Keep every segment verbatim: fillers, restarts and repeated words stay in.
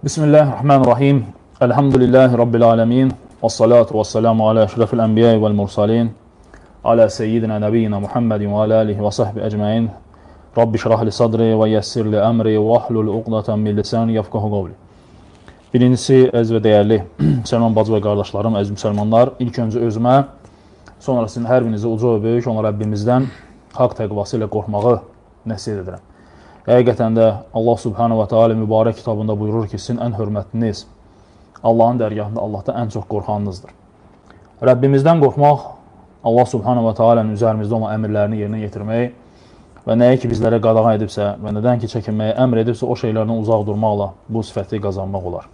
Bismillahirrahmanirrahim. Elhamdülillahi Rabbil alemin. Və salatu və selamu alə əşrafil ənbiyyə vəl mursalin. Alə seyyidina nəbiyyina Muhammedin və alə alihi və sahbi əcməin. Rabbi şrahli sadri və yəssirli əmri və ahlul uqdatan min lisani yafqahu qavli. Birincisi, əziz və dəyərli müsəlman bacı və qardaşlarım, əziz müsəlmanlar, ilk öncə özümə, sonra sizin hər birinizi uca və böyük olan Rəbbimizdən haqq təqvası ilə qorxmağı nəsiyyət edirəm. Həqiqətən də Allah Subhanahu wa Taala mübarək kitabında buyurur ki, sizin ən hörmətliniz Allahın dərgahında Allahdan ən çox qorxanınızdır. Rəbbimizdən qorxmaq, Allah Subhanahu wa Taala'nın üzərimizdə olan əmrlərini yerinə yetirmək və nəyə ki bizlərə qadağan edibsə və nədən ki çəkinməyə əmr edibsə o şeylərdən uzaq durmaqla bu sifəti qazanmaq olar.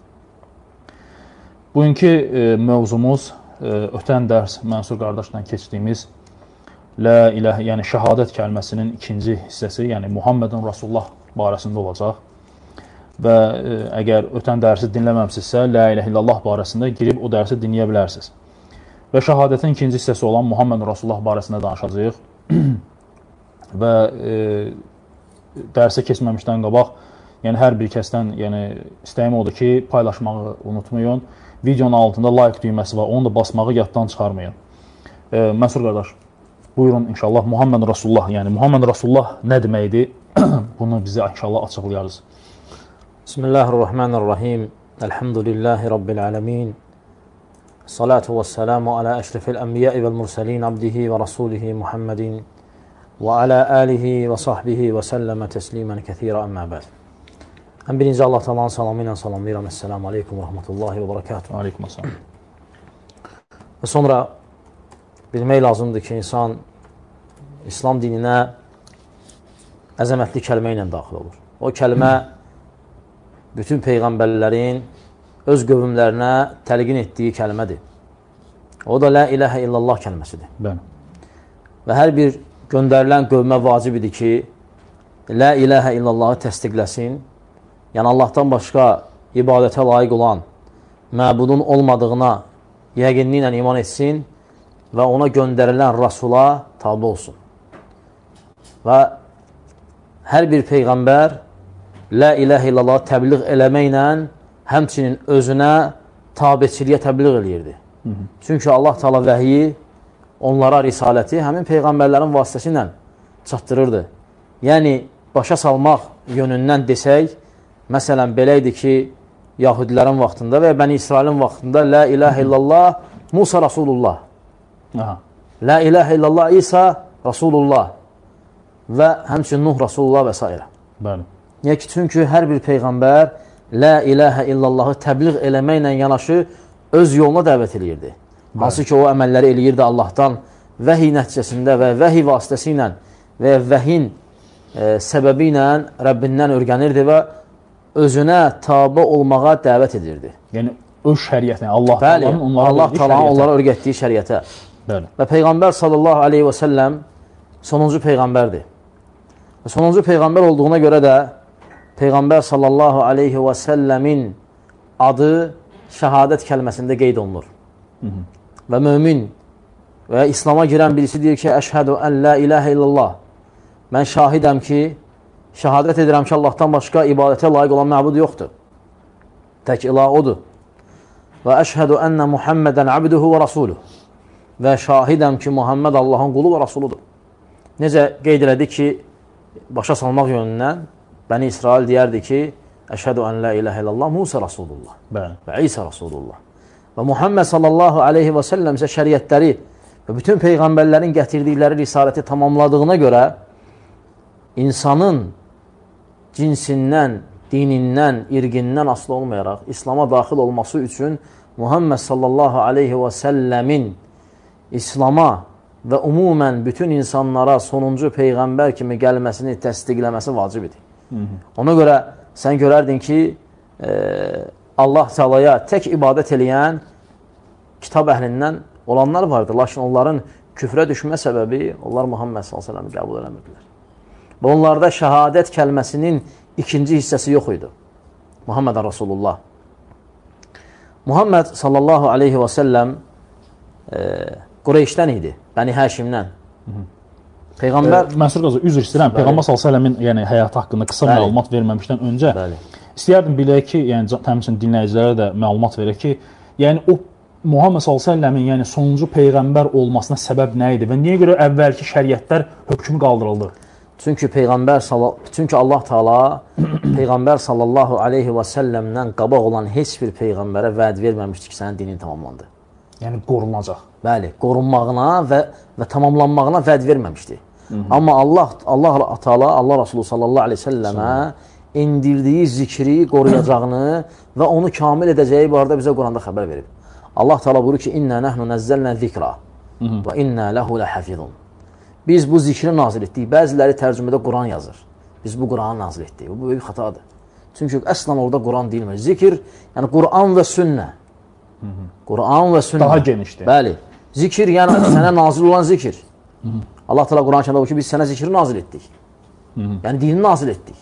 Bugünkü e, mövzumuz e, ötən dərs Mənsur qardaşla keçdiyimiz La ilahə, yəni şəhadət kəlməsinin ikinci hissəsi, yəni Muhammedun Rasulullah barəsində olacaq. Və e, əgər ötən dərsi dinləməmsinizsə, La ilahə illallah barəsində girib o dərsi dinləyə bilərsiniz. Və şəhadətin ikinci hissəsi olan Muhammedun Rasulullah barəsində danışacağıq. Və e, dərsə keçməmişdən qabaq, yəni hər bir kəsdən yəni, istəyim odur ki, paylaşmağı unutmayın. Videonun altında like düyməsi var, onu da basmağı yaddan çıxarmayın. E, Mənsur qardaş, buyurun inşallah Muhammed Rasulullah, yəni Muhammed Rasulullah nə deməkdir? Bunu bizə inşallah açıqlayarız. Bismillahirrahmanirrahim. Elhamdülillahi Rabbil alemin. Salatu və selamu alə əşrafil ənbiyyə vəl mursalin abdihi və rasulihi Muhammedin və alə alihi və sahbihi və səlləmə təslimən kəthira əmmə bəd. Ən birinci Allah Taala'nın salamı ilə salamlayıram. Esselamu aleykum və rahmetullahi və barakatuhu. Aleykum əssalam. Və sonra bilmək lazımdır ki, insan İslam dininə əzəmətli kəlmə ilə daxil olur. O kəlmə bütün peyğəmbərlərin öz qövmlərinə təlqin etdiyi kəlmədir. O da La ilahə illallah kəlməsidir. Bəli. Və hər bir göndərilən qövmə vacibidir ki, La ilahə illallahı təsdiqləsin. Yəni Allahdan başqa ibadətə layiq olan məbudun olmadığına yəqinliklə iman etsin və ona göndərilən Rasula tabi olsun. Və hər bir peyğəmbər La ilahə illallah təbliğ eləməklə həmçinin özünə tabiçiliyə təbliğ eləyirdi. Hı -hı. Çünki Allah Taala vəhyi onlara risaləti həmin peyğəmbərlərin vasitəsi ilə çatdırırdı. Yəni, başa salmaq yönündən desək, məsələn, belə idi ki, Yahudilərin vaxtında və Bəni İsrailin vaxtında La ilahə illallah Musa Rasulullah. Aha. La ilahə illallah İsa Rasulullah və həmçinin Nuh Rasulullah və s. Bəli. Yəni ki, çünki hər bir peyğəmbər La ilahə illallahı təbliğ eləməklə yanaşı öz yoluna dəvət eləyirdi. Hansı ki, o əməlləri eləyirdi Allahdan vəhiy nəticəsində və vəhiy vasitəsi ilə və vəhin e, səbəbi ilə Rəbbindən örgənirdi və özünə tabi olmağa dəvət edirdi. Yəni, öz şəriyyətinə, Allah Taala'nın onlara, Allah Taala'nın onlara örgətdiyi şəriyyətə. Bəli. Və Peyğəmbər sallallahu aleyhi və səlləm sonuncu Peyğəmbərdir. Və sonuncu Peyğəmbər olduğuna görə də Peyğəmbər sallallahu aleyhi və səlləmin adı şəhadət kəlməsində qeyd olunur. Hı -hı. Və mömin və İslama girən birisi deyir ki, əşhədu ən la ilahə illallah. Mən şahidəm ki, şəhadət edirəm ki, Allahdan başqa ibadətə layiq olan məbud yoxdur. Tək ilah odur. Və əşhədu ənnə Muhammedən abduhu və rasuluh. Və şahidəm ki, Muhammed Allahın qulu və rasuludur. Necə qeyd elədi ki, başa salmaq yönündən Bəni İsrail deyərdi ki, əşhədu ən la ilahə illallah Musa Rasulullah Bəli. Və İsa Rasulullah. Və Muhammed sallallahu aleyhi və səlləm isə şəriətləri və bütün peyğəmbərlərin gətirdikləri risaləti tamamladığına görə insanın cinsindən, dinindən, irqindən asılı olmayaraq İslama daxil olması üçün Muhammed sallallahu aleyhi və səlləmin İslama və umumən bütün insanlara sonuncu peyğəmbər kimi gəlməsini təsdiqləməsi vacib idi. Hı -hı. Ona görə sən görərdin ki, e, Allah Taala'ya tək ibadət eləyən kitab əhlindən olanlar vardı. Lakin onların küfrə düşmə səbəbi, onlar Muhammed sallallahu aleyhi və səlləmi qəbul eləmirdilər. Və onlarda şəhadət kəlməsinin ikinci hissəsi yox idi. Muhammed Rasulullah. Muhammed sallallahu aleyhi və səlləm e, Qureyşdən idi, Bəni Həşimdən. Peyğəmbər... E, Mənsur qazı, üzr istəyirəm, Peyğəmbər sallallahu aleyhi və səlləmin yəni, həyatı haqqında qısa məlumat verməmişdən öncə, İstəyərdim bilək ki, yəni təmsil dinləyicilərə də məlumat verək ki, yəni o Muhammed sallallahu əleyhi və səlləmin yəni sonuncu peyğəmbər olmasına səbəb nə idi və niyə görə əvvəlki şəriətlər hökmü qaldırıldı? Çünki peyğəmbər çünki Allah Taala peyğəmbər sallallahu əleyhi və səlləmdən qabaq olan heç bir peyğəmbərə vəd verməmişdi ki, sənin dinin tamamlandı. Yəni qorunacaq. Bəli, qorunmağına və və tamamlanmağına vəd verməmişdi. Hı -hı. Amma Allah Allah Taala Allah Resulü sallallahu əleyhi və səlləmə indirdiyi zikri qoruyacağını və onu kamil edəcəyi barədə bizə Quranda xəbər verib. Allah Teala buyurur ki, İnna nahnu nazzalna zikra və inna lehu lahafizun. Biz bu zikri nazil etdik. Bəziləri tərcümədə Quran yazır. Biz bu Quranı nazil etdik. Bu böyük xatadır. Çünki əslən orada Quran deyilmir. Zikir, yəni Quran və sünnə. Quran və sünnə. Daha genişdir. Bəli. Zikir, yəni sənə nazil olan zikir. Hı -hı. Allah Teala Quran-ı Kərimdə buyurur ki, biz sənə zikri nazil etdik. Hı -hı. Yəni dini nazil etdik.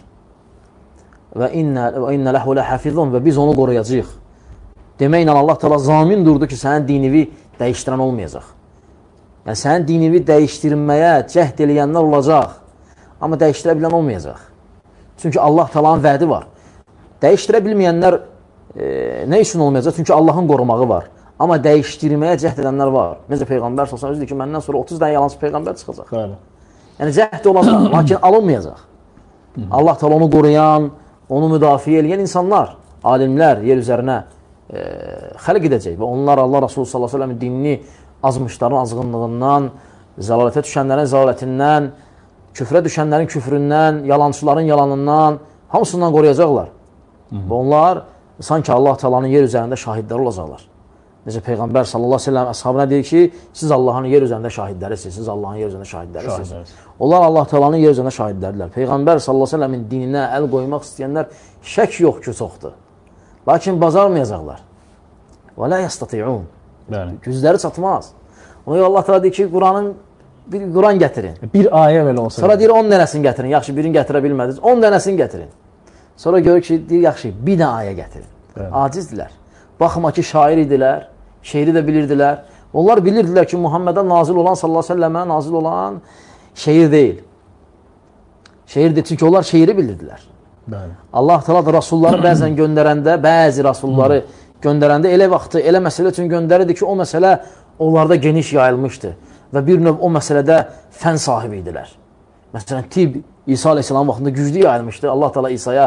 Və inna və inna lehu lahafizun və biz onu qoruyacağıq. Deməklə Allah Teala zamin durdu ki, sənin dinivi dəyişdirən olmayacaq. Yəni sənin dinivi dəyişdirməyə cəhd eləyənlər olacaq, amma dəyişdirə bilən olmayacaq. Çünki Allah Teala'nın vədi var. Dəyişdirə bilməyənlər e, nə üçün olmayacaq? Çünki Allahın qorumağı var. Amma dəyişdirməyə cəhd edənlər var. Necə Peyğəmbər sallallahu əleyhi və səlləm özü deyir ki, məndən sonra otuz dənə yalancı peyğəmbər çıxacaq. Bəli. Yəni cəhd olacaq, lakin alınmayacaq. Allah Teala onu qoruyan, onu müdafiə edən insanlar, alimlər yer üzərinə e, xəlq edəcək və onlar Allah Resulü sallallahu əleyhi və səlləmin dinini azmışların azğınlığından, zəlalətə düşənlərin zəlalətindən, küfrə düşənlərin küfründən, yalancıların yalanından, hamısından qoruyacaqlar. Hı -hı. Və onlar sanki Allah Teala'nın yer üzərində şahidləri olacaqlar. Necə Peyğəmbər sallallahu əleyhi və səlləm əshabına deyir ki, siz Allahın yer üzərində şahidlərisiniz, siz Allahın yer üzərində şahidlərisiniz. Onlar Allah Teala'nın yer üzərində şahidlərdirlər. Peyğəmbər sallallahu əleyhi və səlləmin dininə əl qoymaq istəyənlər şək yox ki, çoxdur. Lakin bacarmayacaqlar. Və la yastati'un. Gücləri çatmaz. Ona görə Allah Teala deyir ki, Quranın bir Quran gətirin. Bir ayə belə olsa. Sonra deyir on dənəsini gətirin. Yaxşı, birini gətirə bilmədiniz. on dənəsini gətirin. Sonra görür ki, deyir yaxşı, bir dənə ayə gətirin. Evet. Acizdirlər. Baxma ki, şair idilər, şeiri də bilirdilər. Onlar bilirdilər ki, Muhammedə nazil olan sallallahu əleyhi və səlləmə nazil olan şeir deyil. Şeirdir, çünki onlar şeiri bilirdilər. Bəli. Allah Teala da rasulları bəzən göndərəndə, bəzi rasulları göndərəndə elə vaxtı, elə məsələ üçün göndərirdi ki, o məsələ onlarda geniş yayılmışdı və bir növ o məsələdə fən sahibi idilər. Məsələn, tib İsa aleyhissalam vaxtında güclü yayılmışdı. Allah Teala İsa'ya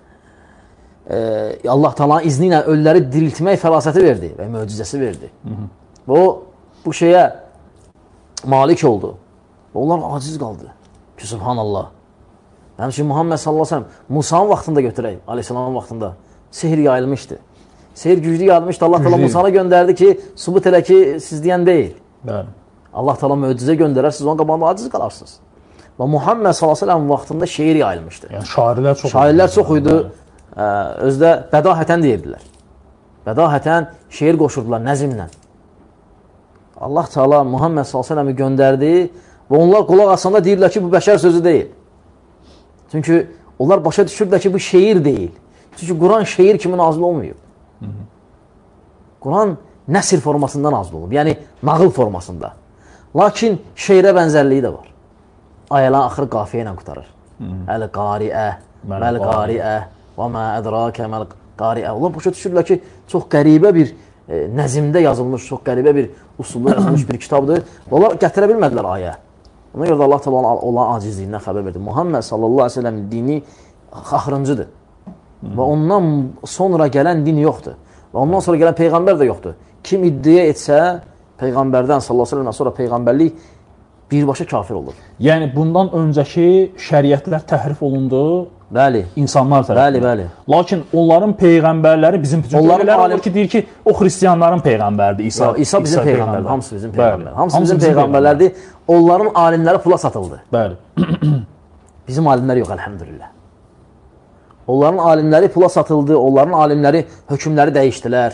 e, Allah Teala'nın izni ilə ölüləri diriltmək fərasəti verdi və möcüzəsi verdi. Hı -hı. Və o, bu şeyə malik oldu. Və onlar aciz qaldı ki, subhanallah. Həmçin Muhammed sallallahu əleyhi və səlləm Musa'nın vaxtında götürək, aleyhissalamın vaxtında sehir yayılmışdı. Sehir güclü yayılmışdı. Allah Teala Musa'na göndərdi ki, subut elə ki, siz deyən deyil. Bəli. Allah Teala möcüzə göndərər, siz onun qabağında aciz qalarsınız. Və Muhammed sallallahu əleyhi və səlləm vaxtında şeir yayılmışdı. Yəni şairlər çox şairlər çox idi. Özdə bədahətən deyirdilər. Bədahətən şeir qoşurdular nəzimlə. Allah Teala Muhammed sallallahu əleyhi və səlləmi göndərdi və onlar qulaq asanda deyirlər ki, bu bəşər sözü deyil. Çünki onlar başa düşürdülər ki, bu şeir deyil. Çünki Quran şeir kimi nazil olmuyor. Quran nəsr formasında nazil olub, yəni nağıl formasında. Lakin şeirə bənzərliyi də var. Ayələr axırı qafiyə ilə qutarır. Əl-qariə, məl-qariə və mə ədrakə məl-qariə. Onlar başa düşürlər ki, çox qəribə bir e, nəzimdə yazılmış, çox qəribə bir usulda yazılmış bir kitabdır. Onlar gətirə bilmədilər ayə. Ona görə də Allah Teala olan acizliyindən xəbər verdi. Muhammed sallallahu əleyhi və səlləm dini axırıncıdır. Və ondan sonra gələn din yoxdur. Və ondan sonra gələn peyğəmbər də yoxdur. Kim iddia etsə, peyğəmbərdən sallallahu əleyhi və səlləmdən sonra peyğəmbərlik birbaşa kafir olur. Yəni bundan öncəki şəriətlər təhrif olundu. Bəli. İnsanlar tərəfindən. Bəli, bəli. Lakin onların peyğəmbərləri bizim onların alim ki, deyir ki, o xristianların peyğəmbərdir. İsa, ya, İsa bizim İsa peyğəmbərdir. Hamısı bizim peyğəmbər. Hamısı bizim peyğəmbərlərdir. Onların alimləri pula satıldı. Bəli. Bizim alimlər yox, əlhəmdülillah. Onların alimləri pula satıldı. Onların alimləri hökmləri dəyişdilər.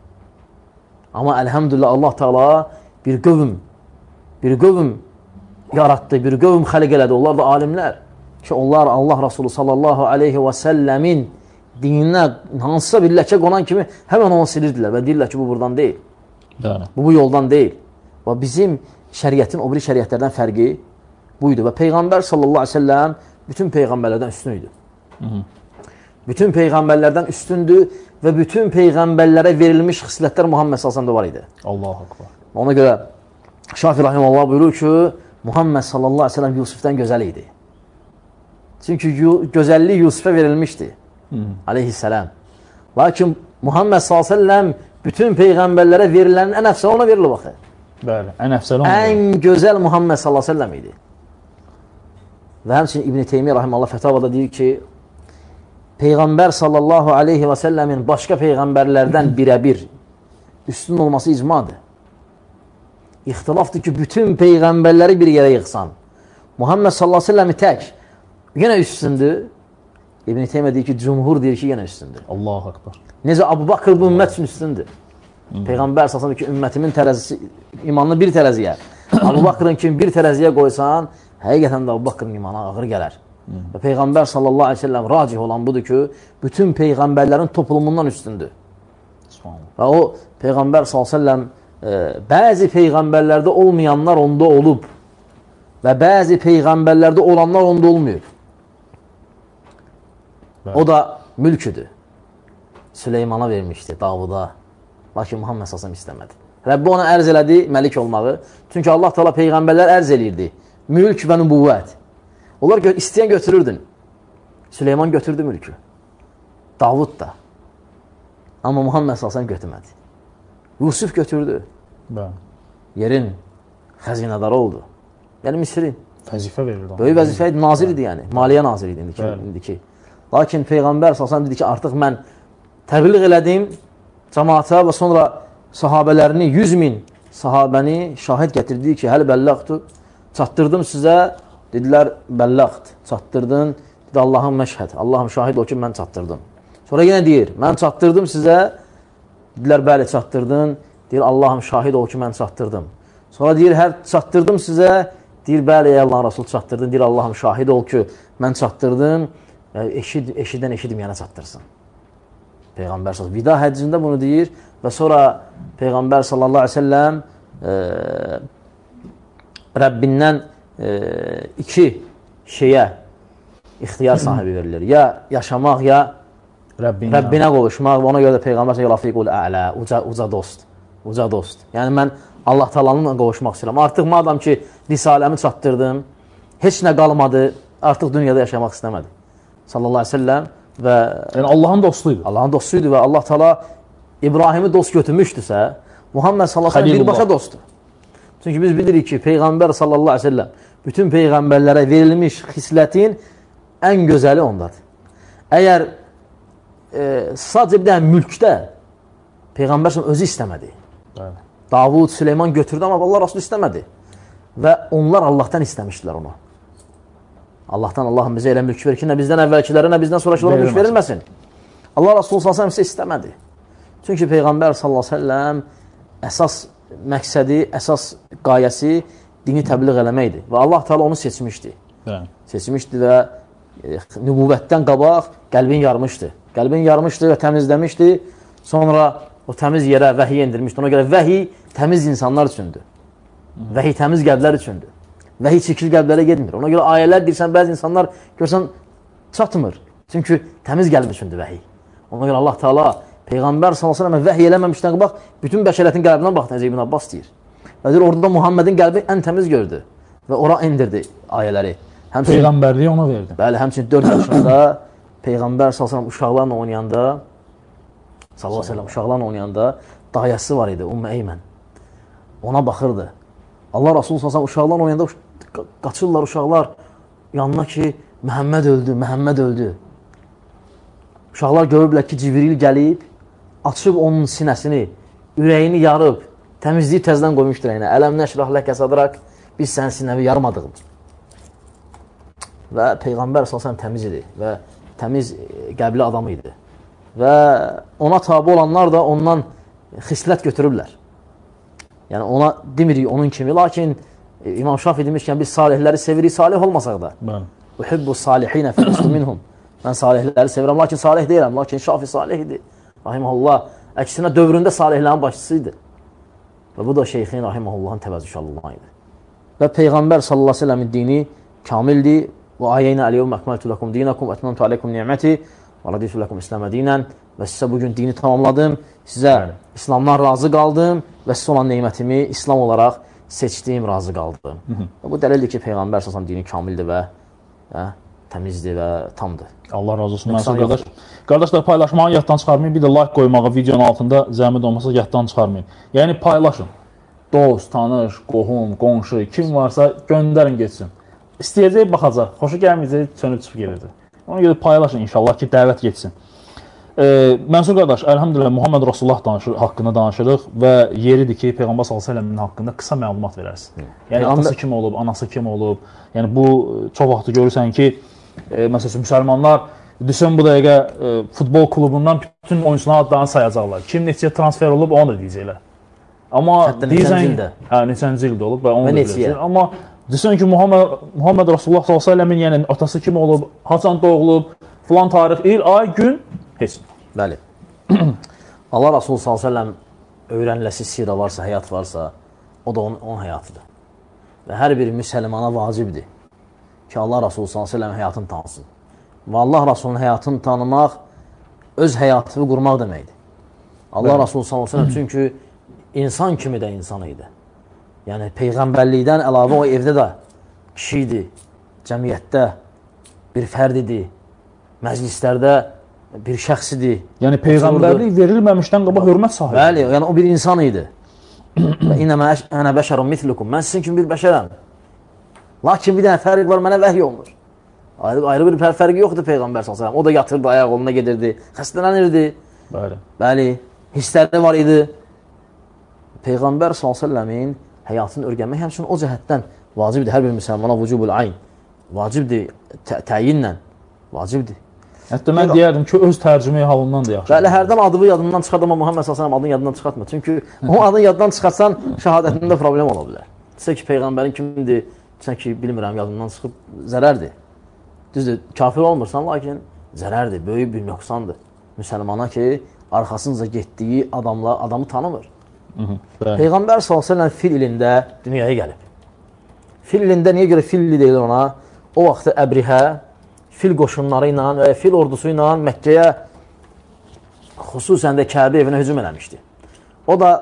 Amma əlhəmdülillah Allah Teala bir qövm, bir qövm yaratdı, bir qövm xəlq elədi. Onlar da alimlər. Ki onlar Allah Resulü sallallahu aleyhi və səlləmin dininə hansısa bir ləkə qonan kimi həmən onu silirdilər və deyirlər ki, bu buradan deyil. Yəni. Bu, bu yoldan deyil. Və bizim şəriətin o biri şəriətlərdən fərqi buydu. Və Peyğəmbər sallallahu aleyhi və səlləm bütün peyğəmbərlərdən üstün idi. Hı -hı. Bütün peyğəmbərlərdən üstündür və bütün peyğəmbərlərə verilmiş xislətlər Muhammed sallallahu var idi. Allahu akbar. Ona görə Şafi rahimehullah buyurur ki, Muhammed sallallahu aleyhi ve sellem Yusuf'tan gözəl idi. Çünki gözəllik Yusuf'a verilmişdi. Hı. Aleyhisselam. Lakin Muhammed sallallahu aleyhi ve sellem bütün peyğəmbərlərə verilənin ən əfsəli ona verilir baxı. Bəli, ən əfsəli ona. Ən gözəl Muhammed sallallahu aleyhi ve sellem idi. Və həmçinin İbn-i Teymiyyə rahimehullah fətavada deyir ki, Peyğəmbər sallallahu aleyhi və səlləmin başqa peyğəmbərlərdən birə-bir üstün olması icmadır. İxtilafdır ki, bütün peyğəmbərləri bir yerə yıxsan. Muhammed sallallahu aleyhi və səlləmi tək yenə üstündür. İbn-i Teymiyyə deyir ki, cumhur deyir ki, yenə üstündür. Allahu akbar. Necə Abu Bakır bu ümmət üçün üstündür. Hmm. Peyğəmbər sallallahu aleyhi və səlləm ki, ümmətimin tərəzisi, imanını bir tərəziyə, Abu Bakırın kimi bir tərəziyə qoysan, həqiqətən də Abu Bakırın imanı ağır gələr. Hmm. Və Peyğəmbər sallallahu aleyhi ve sellem racih olan budur ki, bütün peyğəmbərlərin toplumundan üstündür. Və o Peyğəmbər sallallahu aleyhi ve sellem e, bəzi peyğəmbərlərdə olmayanlar onda olub və bəzi peyğəmbərlərdə olanlar onda olmuyor. Bəli. O da mülküdür. Süleymana vermişdi, Davuda. Lakin Muhammed sallallahu aleyhi ve sellem istəmədi. Rəbbi ona ərz elədi məlik olmağı. Çünki Allah Teala peyğəmbərlər ərz eləyirdi. Mülk və nübüvvət. Onlar gö istəyən götürürdün. Süleyman götürdü mülkü. Davud da. Amma Muhammed sallallahu aleyhi ve sellem götürmədi. Yusuf götürdü. Bəli. Yerin xəzinədarı oldu. Yəni Misirin. Vəzifə verirdi. Böyük vəzifə idi, nazir idi yəni. Maliyyə naziri idi indiki. indiki. Lakin Peyğəmbər sallallahu aleyhi ve sellem dedi ki, artıq mən təbliğ elədim cəmaata və sonra sahabələrini, yüz min sahabəni şahid gətirdi ki, həl bəlləqdur. Çatdırdım sizə, dedilər, bəlləqd, çatdırdın, dedi, Allahım məşhəd, Allahım şahid ol ki, mən çatdırdım. Sonra yenə deyir, mən çatdırdım sizə, dedilər, bəli, çatdırdın, deyir, Allahım şahid ol ki, mən çatdırdım. Sonra deyir, hər çatdırdım sizə, deyir, bəli, ey Allahın Rasul çatdırdın, deyir, Allahım şahid ol ki, mən çatdırdım, eşid, eşidən eşidim, yəni çatdırsın. Peyğəmbər sallallahu vida həccində bunu deyir və sonra Peyğəmbər sallallahu aleyhi ve sellem e, Rəbbindən e, iki şeyə ixtiyar sahibi verilir. Ya yaşamaq, ya Rəbbinə, Rəbbinə qovuşmaq. Ona görə də Peyğəmbər sallallahu rafiqul ə'lə, uca, uca dost. Uca dost. Yəni mən Allah Taala'nınla qovuşmaq istəyirəm. Artıq madam ki, risaləmi çatdırdım, heç nə qalmadı, artıq dünyada yaşamaq istəmədi. Sallallahu aleyhi ve sellem və yəni Allahın dostuydu. Allahın dostuydu və Allah Teala İbrahimi dost götürmüşdüsə, Muhammed sallallahu aleyhi ve sellem birbaşa dostdur. Çünki biz bilirik ki, Peyğəmbər sallallahu aleyhi ve sellem bütün peyğəmbərlərə verilmiş xislətin ən gözəli ondadır. Əgər e, sadəcə bir dənə mülkdə Peyğəmbər özü istəmədi. Bəli. Davud, Süleyman götürdü, amma Allah Rasul istəmədi. Və onlar Allahdan istəmişdilər onu. Allahdan Allahım bizə elə mülk verir ki, nə bizdən əvvəlkilərə, nə bizdən sonrakılara mülk verilməsin. Allah Rasulü sallallahu aleyhi ve sellem istəmədi. Çünki Peyğəmbər sallallahu aleyhi ve sellem əsas məqsədi, əsas qayəsi dini təbliğ eləməkdir. Və Allah Teala onu seçmişdi. Hə. Seçmişdi və e, nübüvvətdən qabaq qəlbin yarmışdı. Qəlbin yarmışdı və təmizləmişdi. Sonra o təmiz yerə vəhiy indirmişdi. Ona görə vəhiy təmiz insanlar üçündür. Vəhiy təmiz qəlblər üçündür. Vəhiy çirkli qəlblərə getmir. Ona görə ayələr deyirsən, bəzi insanlar görsən çatmır. Çünki təmiz qəlb üçündür vəhiy. Ona görə Allah Teala Peyğəmbər sallallahu aleyhi ve sellem vəhiy eləməmişdən bax, bütün bəşəriyyətin qəlbinə bax, necə İbn Abbas deyir. Və deyir, orada Muhammedin qəlbi ən təmiz gördü və ora indirdi ayələri. Həmçin, Peyğəmbərliyi ona verdi. Bəli, həmçinin dörd yaşında Peyğəmbər sallallahu aleyhi ve sellem uşaqlarla oynayanda, sallallahu aleyhi ve sellem uşaqlarla oynayanda dayəsi var idi, Ümmü Eymən. Ona baxırdı. Allah Rasulü sallallahu aleyhi ve sellem uşaqlarla oynayanda qaçırlar uşaqlar yanına ki, Məhəmməd öldü, Məhəmməd öldü. Uşaqlar görüblər ki, Cibril gəlib, açıb onun sinəsini, ürəyini yarıb, təmizliyi təzdən qoymuşdur yəni. Ələm nəşrah ləkə sadrak, biz sənin sinəvi yarmadığım. Və Peyğəmbər sallallahu aleyhi ve sellem təmiz idi və təmiz qəbli adam idi. Və ona tabi olanlar da ondan xislət götürüblər. Yəni ona demirik onun kimi, lakin İmam Şafi demişkən biz salihləri sevirik, salih olmasaq da. Uhibbu salihinə fələstu minhum. Mən salihləri sevirəm, lakin salih deyirəm, lakin Şafi salih idi. Rahiməhullah, əksinə dövründə salihlərin başçısı idi. Və bu da şeyxin Rahiməhullahın təvəzzüşallahı idi. Və Peyğəmbər sallallahu aleyhi ve sellemin dini kamildir. Və ayəynə əliyyə məhməltu ləkum dinakum, ətməntu aleykum ni'məti Və raditu lakum İslamə dinən və sizə bugün dini tamamladım, sizə Bəli. İslamdan razı qaldım və sizə olan neymətimi İslam olaraq seçdim, razı qaldım. Hı -hı. Bu dəlildir ki, Peyğəmbər sallallahu dini kamildir və hə, təmizdir və tamdır. Allah razı olsun. Mənsur qardaş. Qardaşlar, paylaşmağı yaddan çıxarmayın. Bir də like qoymağı videonun altında zəhmət olmasa yaddan çıxarmayın. Yəni paylaşın. Dost, tanış, qohum, qonşu, kim varsa göndərin getsin. İstəyəcək baxacaq, xoşu gəlməyəcək, sönüb çıxıb gedirdi. Ona görə paylaşın inşallah ki, dəvət getsin. E, Mənsur qardaş, əlhamdülillah Muhammed Rasulullah danışır, haqqında danışırıq və yeridir ki, Peyğəmbər sallallahu əleyhi və səlləmin haqqında qısa məlumat verərsin. Yəni atası kim olub, anası kim olub? Yəni bu çox vaxt görürsən ki, e, məsələn müsəlmanlar düşün bu dəqiqə e, futbol klubundan bütün oyunçuların adlarını sayacaqlar. Kim neçə transfer olub, onu da deyəcəklər. Amma deyirsən, hə, neçənci ildə olub və onu da deyəcəklər. Amma düşün ki, Muhammed, Muhammed Rasulullah sallallahu əleyhi və səlləmin yəni atası kim olub, haçan doğulub, filan tarix, il, ay, gün, heç. Bəli. Allah Rasulü sallallahu əleyhi və səlləm öyrəniləsi sirə varsa, həyat varsa, o da onun, onun həyatıdır. Və hər bir müsəlmana vacibdir ki, Allah Rasulü sallallahu əleyhi və səlləm həyatını tanısın. Və Allah Rasulunun həyatını tanımaq öz həyatını qurmaq deməkdir. Allah Rasulü sallallahu əleyhi və səlləm çünki insan kimi də insan idi. Yəni peyğəmbərlikdən əlavə o evdə də kişi idi, cəmiyyətdə bir fərd idi, məclislərdə bir şəxs idi. Yəni peyğəmbərlik verilməmişdən qabaq hörmət sahibi. Bəli, yəni o bir insan idi. Və innəmə ənə bəşərun mitlukum. Mən sizin kimi bir bəşərəm. Lakin bir dənə fərq var, mənə vəhy olunur. Ayrı, ayrı bir fərqi yoxdur Peyğəmbər sallallahu əleyhi və səlləm. O da yatırdı, ayaq yoluna gedirdi, xəstələnirdi. Bəli. Bəli, hissləri var idi. Peyğəmbər sallallahu əleyhi və səlləmin həyatını öyrənmək həmçinin o cəhətdən vacibdir. Hər bir müsəlmana vücubul ayn. Vacibdir, təyinlə. Vacibdir. Hətta mən deyərdim ki, öz tərcüməyi halından da yaxşı. Bəli, hərdən adı yadından çıxart, amma Muhammed sallallahu əleyhi və səlləm adını yadından çıxartma. Çünki o adını yadından çıxartsan, şəhadətində problem ola bilər. Desə ki, Peyğəmbərin kimdir, desən ki, bilmirəm, yadından çıxıb zərərdir. Düzdür, kafir olmursan, lakin zərərdir, böyük bir nöqsandır. Müsəlmana ki, arxasınca getdiyi adamla adamı tanımır. Hı -hı, Peyğəmbər sallallahu əleyhi və səlləm fil ilində dünyaya gəlib. Fil ilində niyə görə filli deyilir ona? O vaxtı Əbrihə fil qoşunları ilə və fil ordusu ilə Məkkəyə, xüsusən də Kəbə evinə hücum eləmişdi. O da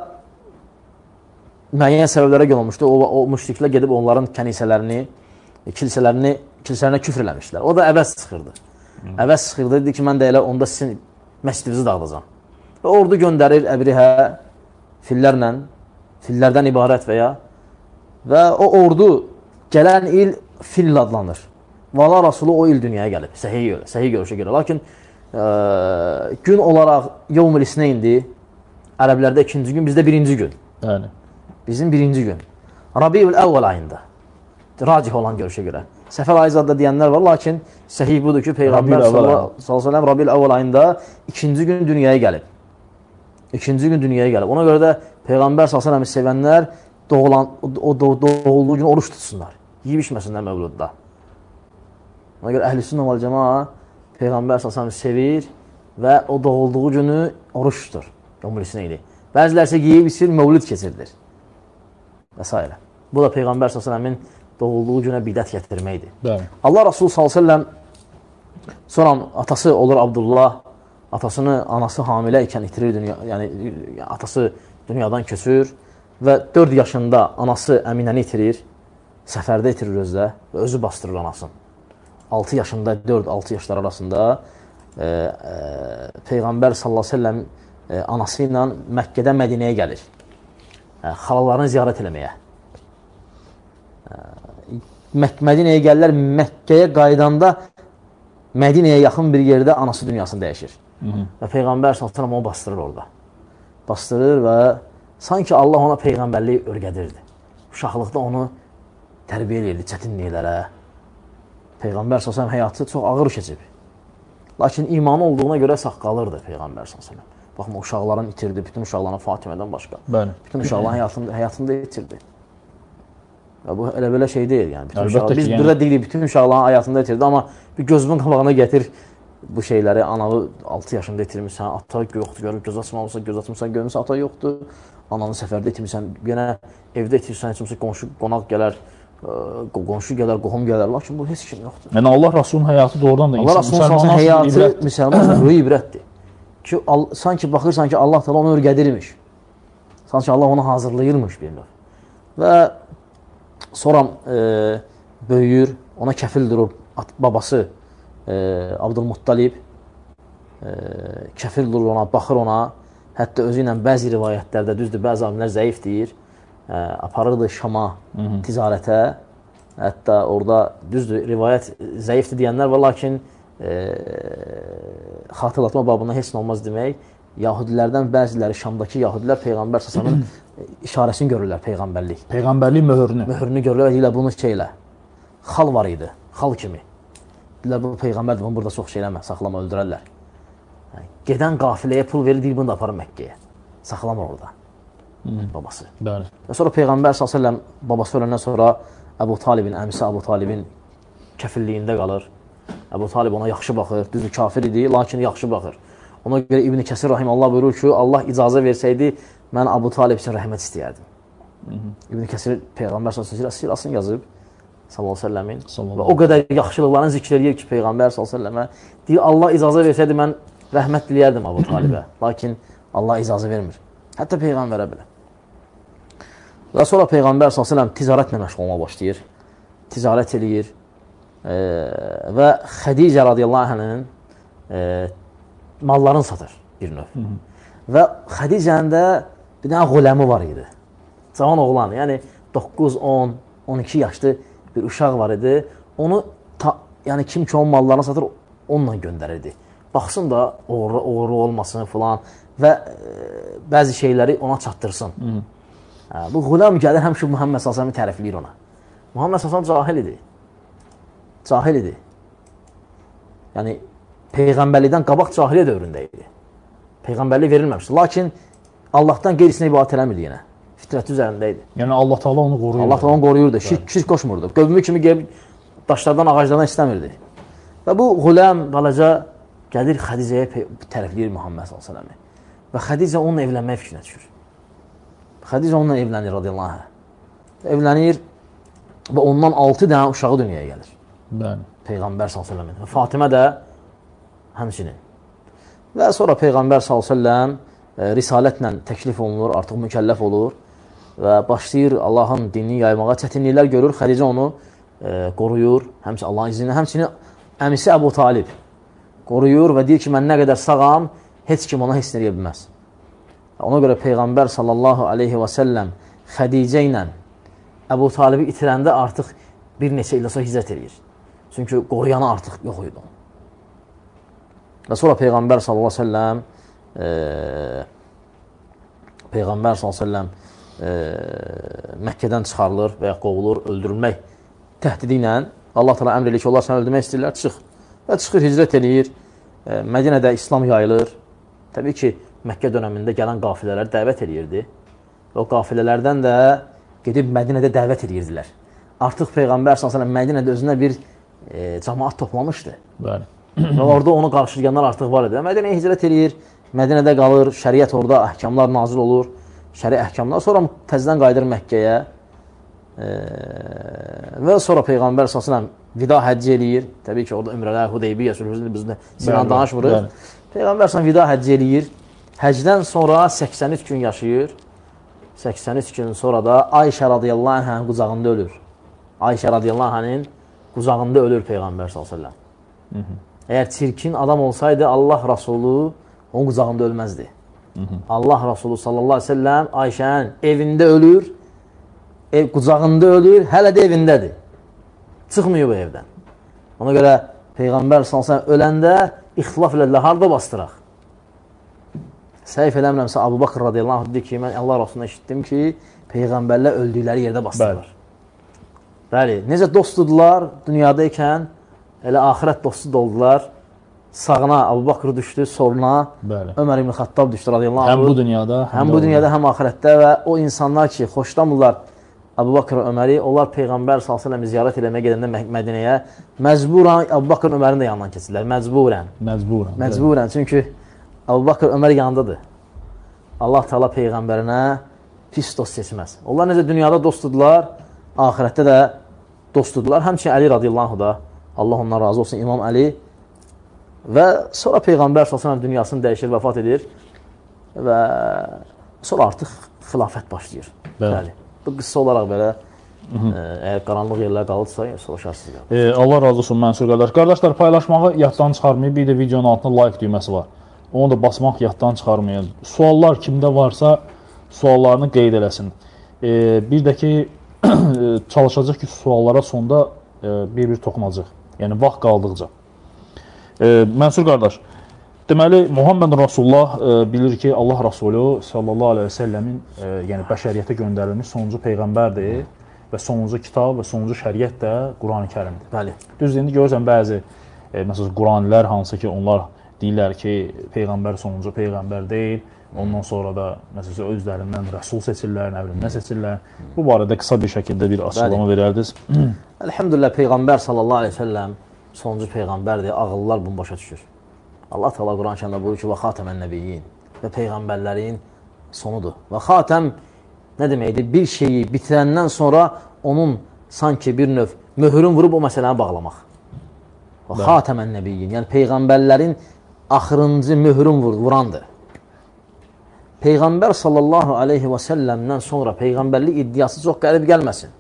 müəyyən səbəblərə görə olmuşdu. O, o müşriklər gedib onların kənisələrini, kilsələrini, kilsələrinə küfr eləmişdilər. O da əvəz sıxırdı. Hı. Əvəz sıxırdı, dedi ki, mən də elə onda sizin məscidinizi dağıdacam. Və ordu göndərir Əbrihə fillərlə, fillərdən ibarət və ya və o ordu gələn il fil adlanır. Və Allah Rasulü o il dünyaya gəlib, səhiy, səhiy görüşə görə. Lakin e, gün olaraq Yevmül İsneyndir, ərəblərdə ikinci gün, bizdə birinci gün. Yəni. Bizim birinci gün. Rabiül Əvvəl ayında, racih olan görüşə görə. Səfər ayı zadda deyənlər var, lakin səhiy budur ki, Peyğəmbər sallallahu əleyhi və səlləm Rabiül Əvvəl ayında ikinci gün dünyaya gəlib. İkinci gün dünyaya gəlib. Ona görə də Peyğəmbər sallallahu əleyhi və səlləm sevənlər doğulan, o doğulduğu gün oruç tutsunlar. Yiyib içməsinlər məvludda. Ona görə Əhl-i Sünnə vəl Cəmaa Peyğəmbər sallallahu əleyhi və səlləm sevir və o doğulduğu günü oruç tutur. Yevmül İsneyni. Bəzilərsə yeyib içir, məvlud keçirdir. Və s. Bu da Peyğəmbər sallallahu əleyhi və səlləmin doğulduğu günə bidət gətirməkdir. Bəli. Allah Rasulü sallallahu əleyhi və səlləm sonra atası olur Abdullah, atasını, anası hamilə ikən itirir dünya, yəni atası dünyadan köçür və dörd yaşında anası Əminəni itirir, səfərdə itirir özdə və özü bastırır anasını. altı yaşında, dörd altı yaşlar arasında e, e, Peyğəmbər sallallahu əleyhi və səlləm e, anası ilə Məkkədən Mədinəyə gəlir. E, xalalarını ziyarət eləməyə. E, Mədinəyə gəlirlər, Məkkəyə qaydanda Mədinəyə yaxın bir yerdə anası dünyasını dəyişir. Hı -hı. Və Peyğəmbər sallallahu əleyhi və səlləm onu bastırır orada. Bastırır və sanki Allah ona Peyğəmbərliyi örgədirdi. Uşaqlıqda onu tərbiyə edirdi çətinliklərə. Peyğəmbər sallallahu əleyhi və səlləm həyatı çox ağır keçib. Lakin imanı olduğuna görə sağ qalırdı Peyğəmbər sallallahu əleyhi və səlləm. Baxın, uşaqlarını itirdi, bütün uşaqlarını Fatimədən başqa. Bəli. Bütün uşaqların həyatında, həyatında itirdi. Və bu elə belə şey deyil. Yəni. Bütün uşaqlar, biz yəni... burada deyirik, bütün uşaqların həyatında itirdi, amma bir gözümün qabağına gətir bu şeyləri. Ananı altı yaşında itirmişsən, ata yoxdur, görüb göz açmamışsan, göz açmışsan, görmüşsən, ata yoxdur. Ananı səfərdə itirmişsən, yenə evdə itirsən, heç qonşu qonaq gələr, qonşu gələr, qohum gələr, lakin bu heç kim yoxdur. Yəni Allah Rasulun həyatı doğrudan da Allah Rasulun həyatı müsəlman üçün rüy ibrətdir. Ki, sanki baxırsan ki, Allah da onu örgədirmiş. Sanki Allah onu hazırlayırmış bir növ. Və sonra e, böyüyür, ona kəfil durub babası e, Abdülmuttalib e, kəfil durur ona, baxır ona. Hətta özü ilə bəzi rivayətlərdə, düzdür, bəzi alimlər zəif deyir, e, aparırdı Şama Hı -hı. ticarətə. Hətta orada, düzdür, rivayət zəifdir deyənlər var, lakin e, xatırlatma babından heç nə olmaz demək. Yahudilərdən bəziləri, Şamdakı Yahudilər Peyğəmbər səsənin işarəsini görürlər, Peyğəmbərlik. Peyğəmbərlik möhürünü. Möhürünü görürlər, deyirlər bunu şeylə. Xal var idi, xal kimi. Deyirlər, bu Peyğəmbərdir, bunu burada çox şey eləmə, saxlama, öldürərlər. Yəni, gedən qafiləyə pul verir, deyir, bunu da aparır Məkkəyə. Saxlama orada, Hı. babası. Bəli. Və sonra Peyğəmbər sallallahu əleyhi və səlləm babası öləndən sonra Əbu Talibin, əmisi Əbu Talibin kəfilliyində qalır. Əbu Talib ona yaxşı baxır, düzdür, kafir idi, lakin yaxşı baxır. Ona görə İbn Kəsir rahimehullah buyurur ki, Allah icazə versəydi, mən Əbu Talib üçün rəhmət istəyərdim. İbn Kəsir Peyğəmbər sallallahu əleyhi və səlləm sirasını yazıb, sallallahu əleyhi və səlləmin. Və o qədər yaxşılıqlarını zikr edir ki, Peyğəmbər sallallahu əleyhi və səlləmə deyir, Allah icazə versəydi, mən rəhmət diləyərdim Əbu Talibə. Lakin Allah icazə vermir. Hətta Peyğəmbərə belə. Və sonra Peyğəmbər sallallahu əleyhi və səlləm ticarətlə məşğul olmağa başlayır. Ticarət eləyir. E, və Xədicə radiyallahu anh'ın e, mallarını satır bir növ. Hı -hı. Və Xədicənin də bir dənə quləmi var idi. Cavan oğlan, yəni doqquz, on, on iki yaşlı bir uşaq var idi. Onu, ta, yəni kim ki onun mallarını satır, onunla göndərirdi. Baxsın da uğurlu, uğurlu olmasın filan və e, bəzi şeyləri ona çatdırsın. Hı -hı. Hə, bu qulam gəlir, həmişə Muhammed sallallahu əleyhi və səlləm tərifləyir ona. Muhammed sallallahu əleyhi və səlləm cahil idi. Cahil idi. Yəni, Peyğəmbərlikdən qabaq cahiliyə dövründə idi. Peyğəmbərlik verilməmişdi. Lakin Allahdan qeyrisinə ibadət eləmirdi yenə. Fitrəti üzərində idi. Yəni, Allah Taala onu qoruyurdu. Allah Taala onu qoruyurdu. Şirk, şirk qoşmurdu. Qövmü kimi gəlib daşlardan, ağaclardan istəmirdi. Və bu qulam balaca gəlir Xədicəyə tərifləyir Muhammed sallallahu əleyhi və səlləm. Və Xədicə onunla evlənmək fikrinə düşür. Xədicə onunla evlənir radiyallahu anh. Evlənir və ondan altı dənə uşağı dünyaya gəlir. Bəli. Peyğəmbər sallallahu əleyhi və səlləm. Fatimə də həmçinin. Və sonra Peyğəmbər sallallahu əleyhi və səlləm e, risalətlə təklif olunur, artıq mükəlləf olur və başlayır Allahın dinini yaymağa, çətinliklər görür. Xədicə onu e, qoruyur, həmçinin Allahın izni ilə, həmçinin əmisi Əbu Talib qoruyur və deyir ki, mən nə qədər sağam, heç kim ona heç nə edə bilməz. Ona görə Peyğəmbər sallallahu aleyhi və səlləm Xədicə ilə Əbu Talibi itirəndə artıq bir neçə ildə sonra hicrət edir. Çünki qoruyanı artıq yox idi. Və sonra Peyğəmbər sallallahu aleyhi və səlləm e, Peyğəmbər sallallahu aleyhi və səlləm e, Məkkədən çıxarılır və ya qovulur, öldürülmək təhdidi ilə Allah təala əmr edir ki, onlar səni öldürmək istəyirlər, çıx. Və çıxır, hicrət edir. E, Mədinədə İslam yayılır. Təbii ki, Məkkə dönəmində gələn qafilələr dəvət edirdi. O qafilələrdən də gedib Mədinədə dəvət edirdilər. Artıq Peyğəmbər sallallahu əleyhi və səlləm Mədinədə özünə bir e, cəmaat toplamışdı. Bəli. Və orada onu qarşılayanlar artıq var idi. Mədinəyə hicrət edir, Mədinədə qalır, şəriət orada, əhkamlar nazil olur, şəri əhkamlar. Sonra təzədən qayıdır Məkkəyə e, və sonra Peyğəmbər sallallahu əleyhi və səlləm vida həcci eləyir. Təbii ki, orada ümrələr, Hudeybiyyə sülhüsündə biz Sinan danışmırıq. Peyğəmbər sallallahu əleyhi və səlləm vida həcci eləyir. Həcdən sonra səksən üç gün yaşayır. səksən üç gün sonra da Ayşə radiyallahu anh'ın qucağında ölür. Ayşə radiyallahu anh'ın qucağında ölür Peyğəmbər sallallahu əleyhi və səlləm. Əgər çirkin adam olsaydı, Allah Rasulü onun qucağında ölməzdi. Hı -hı. Allah Rasulü sallallahu əleyhi və səlləm Ayşənin evində ölür, ev qucağında ölür, hələ də evindədir. Çıxmıyor bu evdən. Ona görə Peyğəmbər sallallahu əleyhi və səlləm öləndə ixtilaf edirlər, harda bastıraq? Səhif eləmirəmsə, Abu Bakr radiyallahu anh dedi ki, mən Allah Rasuluna eşitdim ki, Peyğəmbərlər öldükləri yerdə bastırlar. Bəli, necə dostdular dünyadaykən, elə axirət dostu da oldular. Sağına Abu Bakr düşdü, soluna Bəli. Ömər ibn Xattab düşdü radiyallahu anh. Həm bu dünyada, həm, həm bu dünyada, həm axirətdə və o insanlar ki, xoşlamırlar Abu Bakr Öməri, onlar Peyğəmbər sallallahu əleyhi və səlləm ziyarət eləməyə gedəndə Mədinəyə məcburən Abu Bakr Ömərin də yanından keçirlər, məcburən. Məcburən. Məcburən, çünki Abu Bakr Ömər yanındadır. Allah Teala Peyğəmbərinə pis dost seçməz. Onlar necə dünyada dostdular, axirətdə də dostudular. Həmçinin Əli radiyallahu da, Allah ondan razı olsun, İmam Əli və sonra Peyğəmbər sallallahu əleyhi və səlləm dünyasını dəyişir, vəfat edir və sonra artıq xilafət başlayır. Bəli. Bu qıssa olaraq belə ə, əgər qaranlıq yerlər qalıdsa, soruşarsınız. E, Allah razı olsun Mənsur qardaş. Qardaşlar, paylaşmağı yaddan çıxarmayın. Bir də videonun altında like düyməsi var. Onu da basmaq yaddan çıxarmayın. Suallar kimdə varsa suallarını qeyd eləsin. E, bir də ki, çalışacaq ki, suallara sonda bir-bir toxunacaq. Yəni, vaxt qaldıqca. E, Mənsur qardaş, deməli, Muhammed Rasulullah e, bilir ki, Allah Rasulü sallallahu aleyhi və səlləmin e, yəni, bəşəriyyətə göndərilmiş sonuncu peyğəmbərdir və sonuncu kitab və sonuncu şəriət də Quran-ı Kərimdir. Bəli. Düz, indi görürsən, bəzi e, məsələn, Quranilər hansı ki, onlar deyirlər ki, peyğəmbər sonuncu peyğəmbər deyil, ondan sonra da məsələn, özlərindən rəsul seçirlər, nə bilim, nə seçirlər. Bu barədə qısa bir şəkildə bir açıqlama verərdiniz. Elhamdülillah, Peyğəmbər sallallahu aleyhi və səlləm sonuncu peyğəmbərdir, ağıllılar bunu başa düşür. Allah Teala Quran-ı Kərimdə buyurur ki, və xatəmən nəbiyyin və peyğəmbərlərin sonudur. Və xatəm nə deməkdir? Bir şeyi bitirəndən sonra onun sanki bir növ möhürün vurub o məsələni bağlamaq. Və xatəmən nəbiyyin, yəni peyğəmbərlərin axırıncı möhürün vurandır. Peyğəmbər sallallahu aleyhi və səlləmdən sonra peyğəmbərlik iddiası çox qərib gəlməsin.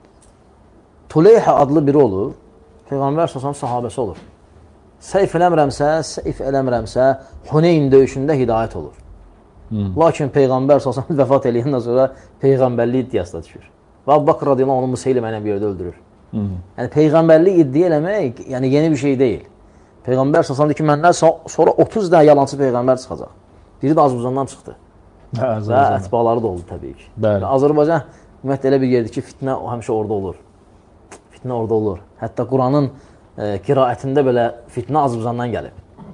Tuleyhə adlı biri olur, Peyğəmbər sallallahu sahabəsi olur. Seyf eləmirəmsə, seyf eləmirəmsə, Huneyn döyüşündə hidayət olur. Hmm. Lakin Peyğəmbər sallallahu vəfat eləyəndən sonra peyğəmbərlik iddiasına düşür. Və Əbu Bakr radiyallahu onu Museylimə ilə bir yerdə öldürür. Hmm. Yəni peyğəmbərlik iddia eləmək yəni yeni bir şey deyil. Peyğəmbər sallallahu ki, məndən sonra otuz dənə yalancı peyğəmbər çıxacaq. Biri də Azərbaycandan çıxdı. Hə, və ətbaları da oldu təbii ki. Bəli. Azərbaycan ümumiyyətlə elə bir yerdir ki, fitnə həmişə orada olur. Fitnə orada olur. Hətta Quranın e, qiraətində belə fitnə Azərbaycandan gəlib.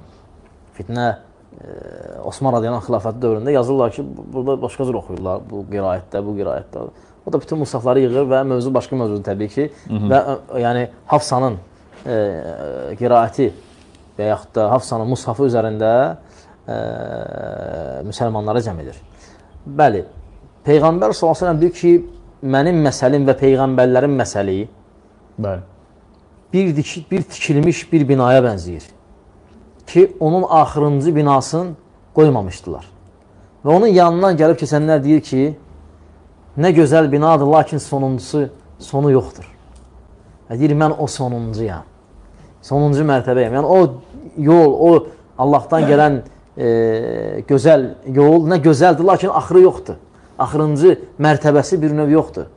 Fitnə e, Osman radiyallahu xilafəti dövründə yazırlar ki, burada başqa cür oxuyurlar bu qiraətdə, bu qiraətdə. O da bütün musafları yığır və mövzu başqa mövzudur təbii ki. Hı -hı. Və e, yəni Hafsanın e, qiraəti və yaxud da Hafsanın mushafı üzərində e, müsəlmanlara cəm edir. Bəli, Peyğəmbər sallallahu əleyhi və səlləm deyir ki, mənim məsəlim və peyğəmbərlərin məsəli Bəli. Bir, dik bir tikilmiş bir binaya bənzəyir ki, onun axırıncı binasını qoymamışdılar. Və onun yanından gəlib keçənlər deyir ki, nə gözəl binadır, lakin sonuncusu, sonu yoxdur. Və deyir, mən o sonuncuyam. Sonuncu mərtəbəyəm. Yəni, o yol, o Allahdan gələn e, gözəl yol, nə gözəldir, lakin axırı yoxdur. Axırıncı mərtəbəsi bir növ yoxdur.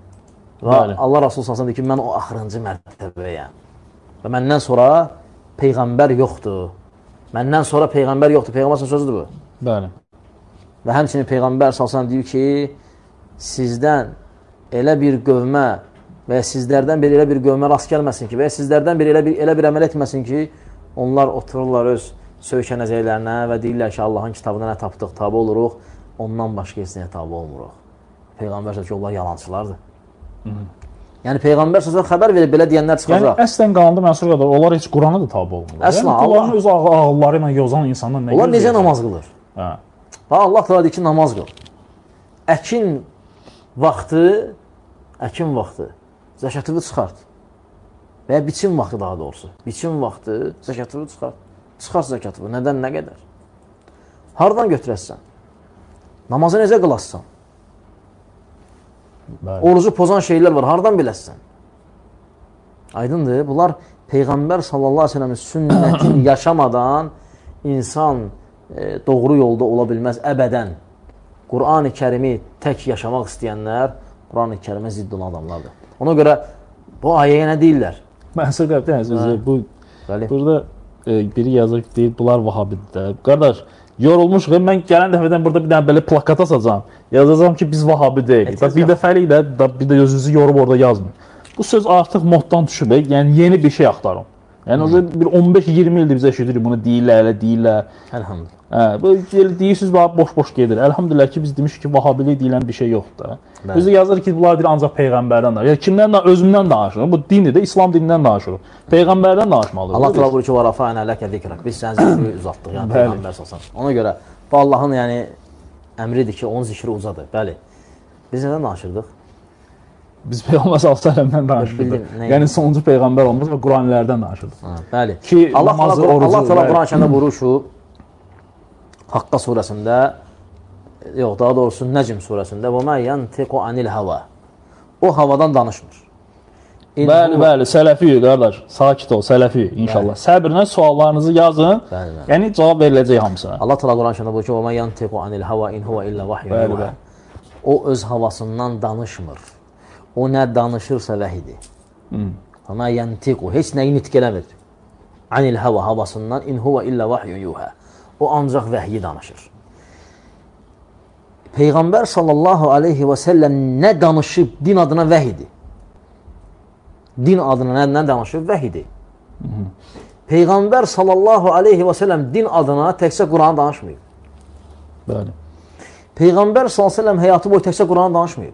Və Bəli. Allah Rasulü sallallahu deyir ki, mən o axırıncı mərtəbəyəm. Və məndən sonra Peyğəmbər yoxdur. Məndən sonra Peyğəmbər yoxdur. Peyğəmbər sözüdür bu. Bəli. Və həmçinin Peyğəmbər sallallahu deyir ki, sizdən elə bir qövmə və ya sizlərdən bir elə bir qövmə rast gəlməsin ki, və ya sizlərdən bir elə bir, elə bir əməl etməsin ki, onlar otururlar öz söykənəcəklərinə və deyirlər ki, Allahın kitabına nə tapdıq, tabi oluruq, ondan başqa heç nəyə tabi olmuruq. Peyğəmbər sözü ki, onlar yalancılardır. Hı -hı. Yəni Peyğəmbər sözü xəbər verib belə deyənlər çıxacaq. Yəni əslən qalandı Mənsur qədər, onlar heç Qurana da tabi olmurlar. Əslən, yəni, Allah... Onların öz ağılları ilə yozan insanlar nə onlar necə namaz qılır? Hə. Və Allah təala deyir ki, namaz qıl. Əkin vaxtı, əkin vaxtı zəkatını çıxart. Və ya biçim vaxtı daha doğrusu. Biçim vaxtı zəkatını çıxart. Çıxart zəkatını. Nədən, nə qədər? Hardan götürəsən? Namazı necə qılassan? Bəli. Orucu pozan şeylər var. Hardan biləsən? Aydındır. Bunlar Peyğəmbər sallallahu aleyhi ve sellem'in sünnətini yaşamadan insan e, doğru yolda ola bilməz əbədən. Quran-ı Kərimi tək yaşamaq istəyənlər Quran-ı Kərimə zidd olan adamlardır. Ona görə bu ayəyə nə deyirlər? Mənsur qardaş, bu burada e, biri yazır deyir, bunlar Vahabidir. Qardaş, yorulmuşuq. Mən gələn dəfədən burada bir dənə belə plakat asacağam. Yazacağam ki, biz Vahabi deyilik. Bir dəfəlik də bir də özünüzü yorub orada yazmayın. Bu söz artıq moddan düşüb. Yəni yeni bir şey axtarın. Yəni hmm. bir on beş iyirmi ildir bizə eşidirik bunu deyirlər, elə deyirlər. Elhamdülillah. Hə, bu deyirsiniz boş-boş gedir. Elhamdülillah ki, biz demişik ki, Vahabilik deyilən bir şey yoxdur. Özü yazır ki, bunlar deyir ancaq peyğəmbərdən danışır. Yəni kimdən özümdən danışır? Bu dindir də, İslam dinindən danışır. Peyğəmbərdən danışmalıdır. Allah təala buyurur ki, "Və rafa'na laka zikrak." Biz sənin zikrini uzatdıq, yəni peyğəmbər sallallahu. Ona görə bu Allahın yəni əmridir ki, onun zikri uzadır. Bəli. Biz nədən danışırdıq? Biz Peyğəmbər sallallahu əleyhi və səlləmdən danışırdıq. Yəni sonuncu peyğəmbər olmuş və Quranlərdən danışırdıq. Ha, bəli. Ki Allah namazı, Allah, orucu, Allah Teala Quran-Kərimdə buyurur şu Haqqa surəsində, yox, daha doğrusu Nəcm surəsində və mə yantiqu anil hava. O havadan danışmır. İn bəli, huva... bəli, sələfi qardaş, sakit ol, sələfi inşallah. Bəli. Səbirlə suallarınızı yazın. Bəli, bəli. Yəni cavab veriləcək hamısına. Allah Teala Quran-Kərimdə buyurur ki, və mə yantiqu anil hava in huwa illa vahyun yuha. O öz havasından danışmır. O nə danışırsa vəhidir. Və mə yantiqu, heç nəyi nitq eləmir. Anil hava, havasından in huwa illa vahyun yuha. O ancaq vəhyi danışır. Peyğəmbər sallallahu aleyhi və səlləm nə danışıb din adına vəhidir. Din adına nə, nə danışıb vəhidir. Peyğəmbər sallallahu aleyhi və səlləm din adına təkcə Quranı danışmayıb. Bəli. Peyğəmbər sallallahu aleyhi və səlləm həyatı boyu təkcə Quranı danışmayıb.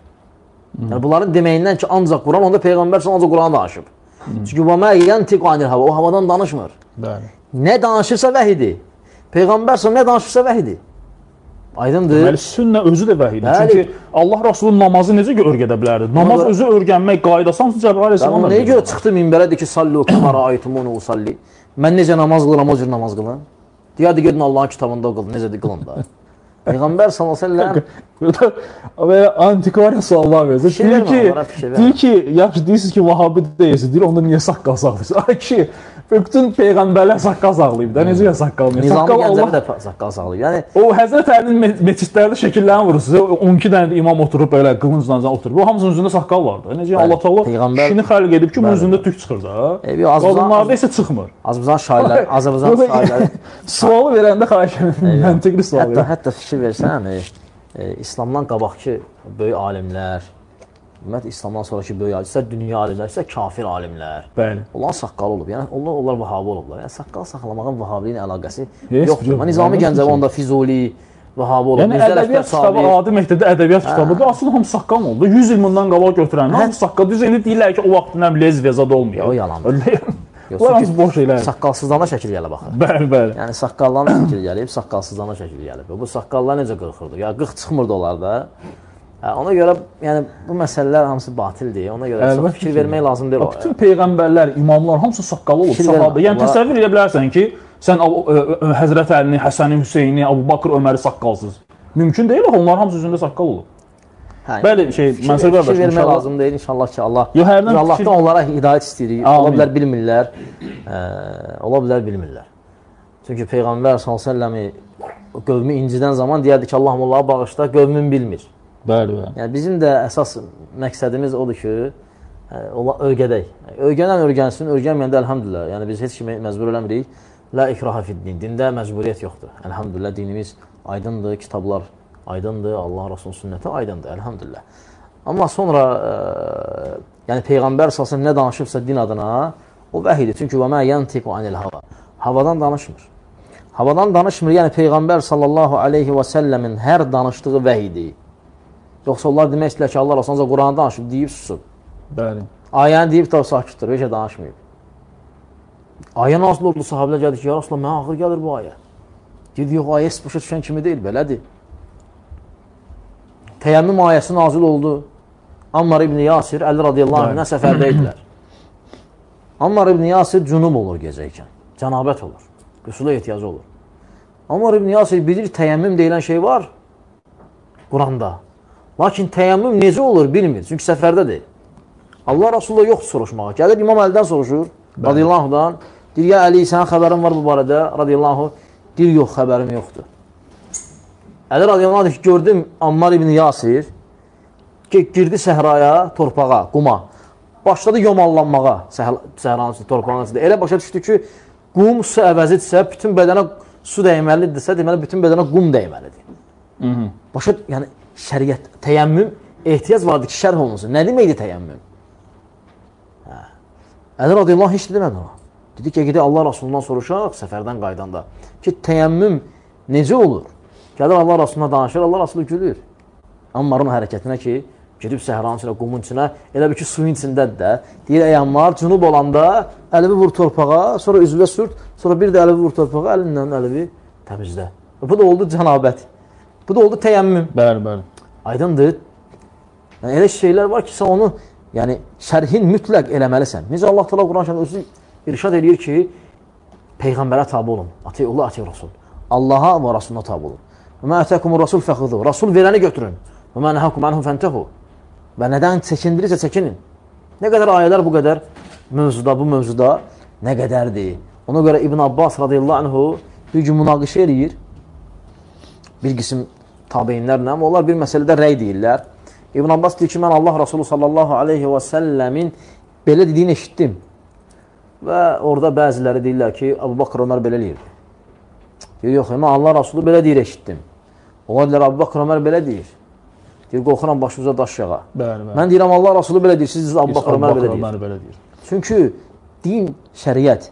Yəni, bunların deməyindən ki, ancaq Quran, onda Peyğəmbər sallallahu ancaq Quranı danışıb. Çünki və mə yantiqu anil hava, o havadan danışmır. Bəli. Nə danışırsa vəhidir. Peyğəmbər sallallahu nə danışırsa vəhidir. Aydındır. Deməli, sünnə özü də vəhidir. Çünki Allah Rasulun namazı necə örgədə bilərdi? Namaz özü örgənmək qaydası hamısı Cəbrail əleyhissalam. Nəyə görə çıxdı minbərədir ki, sallu kəmə rəaytumunu usalli. Mən necə namaz qılıram, o cür namaz qılın. Deyədi, gedin Allahın kitabında qılın, necədir qılın da. Peyğəmbər sallallahu əleyhi və səlləm burada antikvariya suallar verir. Deyir ki, deyir ki, yaxşı deyirsiniz ki, Vahabi deyirsiniz. Deyir, onda niyə saqqal saxlayırsınız? Ay ki, bütün peyğəmbərlər saqqal saxlayıb da. Necə saqqal? Nizami Gəncəvi də saqqal saxlayıb. Yəni o Həzrət Əlinin məscidlərdə şəkillərini vurur sizə. on iki dənə imam oturub belə qılıncla oturub. O hamısının üzündə saqqal vardı. Necə Allah Təala kişini xəlq edib ki, bunun üzündə tük çıxır da. Qadınlarda isə çıxmır. Azərbaycan şairləri, Azərbaycan şairləri sualı verəndə xahiş edirəm. Məntiqli sual verin. Hətta fikir versən, İslamdan qabaqki böyük alimlər, ümumiyyətlə İslamdan sonraki böyük alimlər, istər dünya alimlər, istər kafir alimlər. Bəli. Onların saqqalı olub. Yəni onlar onlar Vahabi olublar. Yəni saqqal saxlamağın Vahabliyin əlaqəsi yoxdur. Mən Nizami Gəncəvi onda Füzuli, Vahabi olub. Yəni ədəbiyyat kitabı, adi məktəbdə ədəbiyyat kitabıdır. Aslında hamı saqqal oldu. yüz il bundan qabaq götürənlər hamı saqqal. Düz indi deyirlər ki, o vaxtdan lez vezad olmuyor. O yalandır. Bunlar hamısı boş şeylər. Saqqalsızlana şəkil gələ baxır. Bəli, bəli. Yəni saqqaldan şəkil gəlib, saqqalsızlana şəkil gəlib. Bu saqqallar necə qırxırdı? Ya qırx çıxmırdı onlarda. Hə, ona görə yəni bu məsələlər hamısı batildir. Ona görə çox fikir vermək lazım deyil o. Bütün peyğəmbərlər, imamlar hamısı saqqalı olub, sahabe. Yəni təsəvvür edə bilərsən ki, sən Həzrət Əlini, Həsəni, Hüseyni, Əbu Bakır, Öməri saqqalsız. Mümkün deyil, onlar hamısı üzündə saqqal olub. Bəli, şey, Mənsur qardaş, fikir vermək lazım deyil inşallah ki, Allah Allahdan onlara hidayət istəyirik. Ola bilər bilmirlər. Ola bilər bilmirlər. Çünki Peyğəmbər sallallahu əleyhi və səlləm qövmü incidən zaman deyərdi ki, Allahım onlara bağışla, qövmün bilmir. Bəli, bəli. Yəni bizim də əsas məqsədimiz odur ki, öyrədək. Öyrənən öyrənsin, öyrənməyəndə əlhamdülillah. Yəni biz heç kimi məcbur eləmirik. La ikraha fid-din. Dində məcburiyyət yoxdur. Əlhamdülillah dinimiz aydındır, kitablar aydındır, Allah Rasulun sünnəti aydındır, əlhamdülillah. Amma sonra e, yəni Peyğəmbər sallallahu əleyhi və səlləm nə danışıbsa din adına o vəhidir. Çünki və mə yantiqu anil hava. Havadan danışmır. Havadan danışmır. Yəni Peyğəmbər sallallahu aleyhi və səlləmin hər danışdığı vəhidir. Yoxsa onlar demək istəyirlər ki, Allah Rasulun Quranı danışıb, deyib susub. Bəli. Ayəni deyib da sakitdir, heç danışmayıb. Ayə nazil oldu, sahabelər gəldi ki, ya Rasulullah, mənə ağır gəlir bu ayə. Deyir, yox, ayə başa düşən kimi deyil, belədir. Təyəmmüm ayəsi nazil oldu. Ammar ibn Yasir, Əli radiyallahu anhına səfərdə idilər. Ammar ibn Yasir cünub olur gecəykən. Cənabət olur. Qüsula ehtiyacı olur. Ammar ibn Yasir bilir, təyəmmüm deyilən şey var Quranda. Lakin təyəmmüm necə olur bilmir. Çünki səfərdə deyil. Allah Rasulullah yoxdur soruşmağa. Gəlir İmam Əlidən soruşur, radiyallahu anhdan. Deyir, ya Əli, sənin xəbərin var bu barədə, radiyallahu. Deyir, yox, xəbərim yoxdur. Əli radiyallahu anh gördüm Ammar ibn Yasir ki, girdi səhraya, torpağa, quma. Başladı yomallanmağa səhranın içində, torpağın içində. Elə başa düşdü ki, qum su əvəzidirsə, bütün bədənə su dəyməlidirsə, deməli, bütün bədənə qum dəyməlidir. Hı -hı. Başa, yəni, şəriət, təyəmmüm ehtiyac vardı ki, şərh olunsun. Nə deməkdir təyəmmüm? Hə. Əli radiyallahu anh heç demədi ona. Dedi ki, gedək Allah Rasulundan soruşaq, səfərdən qaydanda ki, təyəmmüm necə olur? Gəlir Allah Rasuluna danışır, Allah Rasulu gülür. Ammarın hərəkətinə ki, gedib səhranın içinə, qumun içinə, elə bir ki, suyun içindədir də. Deyir, ey Ammar, cünub olanda əlimi vur torpağa, sonra üzvə sürt, sonra bir də əlimi vur torpağa, əlindən əlimi təmizlə. Bu da oldu cənabət. Bu da oldu təyəmmüm. Bəli, bəli. Aydındır. Yəni, elə şeylər var ki, sən onu yəni, şərhin mütləq eləməlisən. Necə Allah Teala Quran-ı özü irşad edir ki, Peyğəmbərə tabi olun. Atiyullah, atiyur-Rasul. Allaha və Rasuluna tabi olun. Və mə ətəkumur Rasul fəxudu. Rasul verəni götürün. Və mə nəhəkum ənhum fəntəhu. Və nədən çəkindirirsə çəkinin. Nə qədər ayələr bu qədər mövzuda, bu mövzuda nə qədərdir. Ona görə İbn Abbas radiyallahu anhu bir gün münaqişə eləyir. Bir qism tabeyinlərlə, amma onlar bir məsələdə rəy deyirlər. İbn Abbas deyir ki, mən Allah Rasulü sallallahu aleyhi və səlləmin belə dediyini eşitdim. Və orada bəziləri deyirlər ki, Əbu Bakr Ömər belə deyirdi. Deyir, yox, mən Allah Rasulü belə deyir eşitdim. Ola deyirlər, Əbu Bakr Ömər belə deyir. Deyir, qorxuram başımıza daş yağa. Bəli, bəli. Mən deyirəm, Allah Rasulü belə deyir, siz Əbu Bakr Ömər belə, belə deyir. Çünki din, şəriət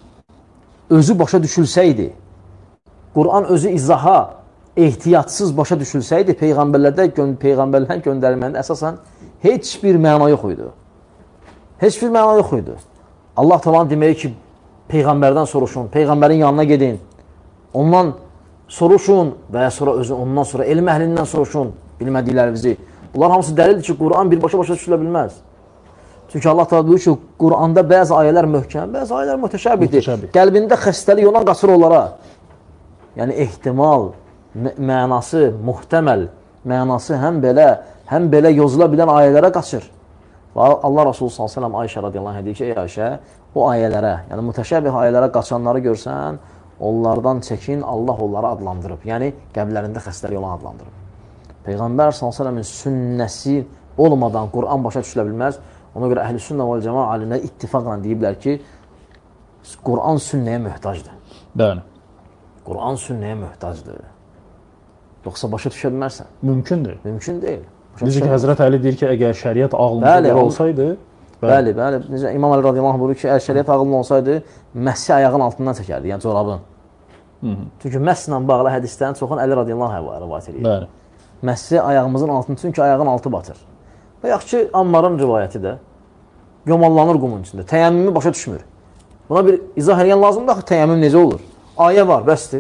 özü başa düşülsəydi, Quran özü izaha ehtiyatsız başa düşülsəydi, Peyğəmbərlərdə, Peyğəmbərlərin göndərilməndə əsasən heç bir məna yox idi. Heç bir məna yox idi. Allah talan deməyi ki, Peyğəmbərdən soruşun, Peyğəmbərin yanına gedin, ondan soruşun və ya sonra özü, ondan sonra elm əhlindən soruşun bilmədiklərinizi. Bunlar hamısı dəlildir ki, Quran birbaşa başa düşülə bilməz. Çünki Allah taala deyir ki, Quranda bəzi ayələr möhkəm, bəzi ayələr mütəşəbihdir. Qəlbində xəstəlik olan qaçır onlara. Yəni, ehtimal, mənası, muhtəməl, mənası həm belə, həm belə yozula bilən ayələrə qaçır. Və Allah Rasulü sallallahu əleyhi və səlləm Ayşə radiyallahu anh deyir ki, ey Ayşə, o ayələrə, yəni mütəşəbih ayələrə qaçanları görsən, onlardan çəkin, Allah onları adlandırıb. Yəni, qəbirlərində xəstəlik olan adlandırıb. Peyğəmbər sallallahu əleyhi və səlləmin sünnəsi olmadan Quran başa düşülə bilməz. Ona görə əhl-i sünnə və cəma alimlər ittifaqla deyiblər ki, Quran sünnəyə möhtacdır. Bəli. Quran sünnəyə möhtacdır. Yoxsa başa düşə bilmərsən. Mümkündür. Mümkün deyil. Necə ki, Həzrət Əli deyir ki, əgər şəriət ağlımıza görə olsaydı... Bəli, bəli. Necə İmam Əli radiyallahu anh buyurur ki, əgər şəriət ağlımda olsaydı, məhsi ayağın altından çəkərdi, yəni corabın. Çünki məhslə bağlı hədislərin çoxun Əli radiyallahu anh rivayət edir. Bəli. Məhsi ayağımızın altını, çünki ayağın altı batır. Və yaxşı ki, Ammarın rivayəti də yomallanır qumun içində. Təyəmmümü başa düşmür. Buna bir izah edən lazımdır, axı təyəmmüm necə olur? Ayə var, bəsdir.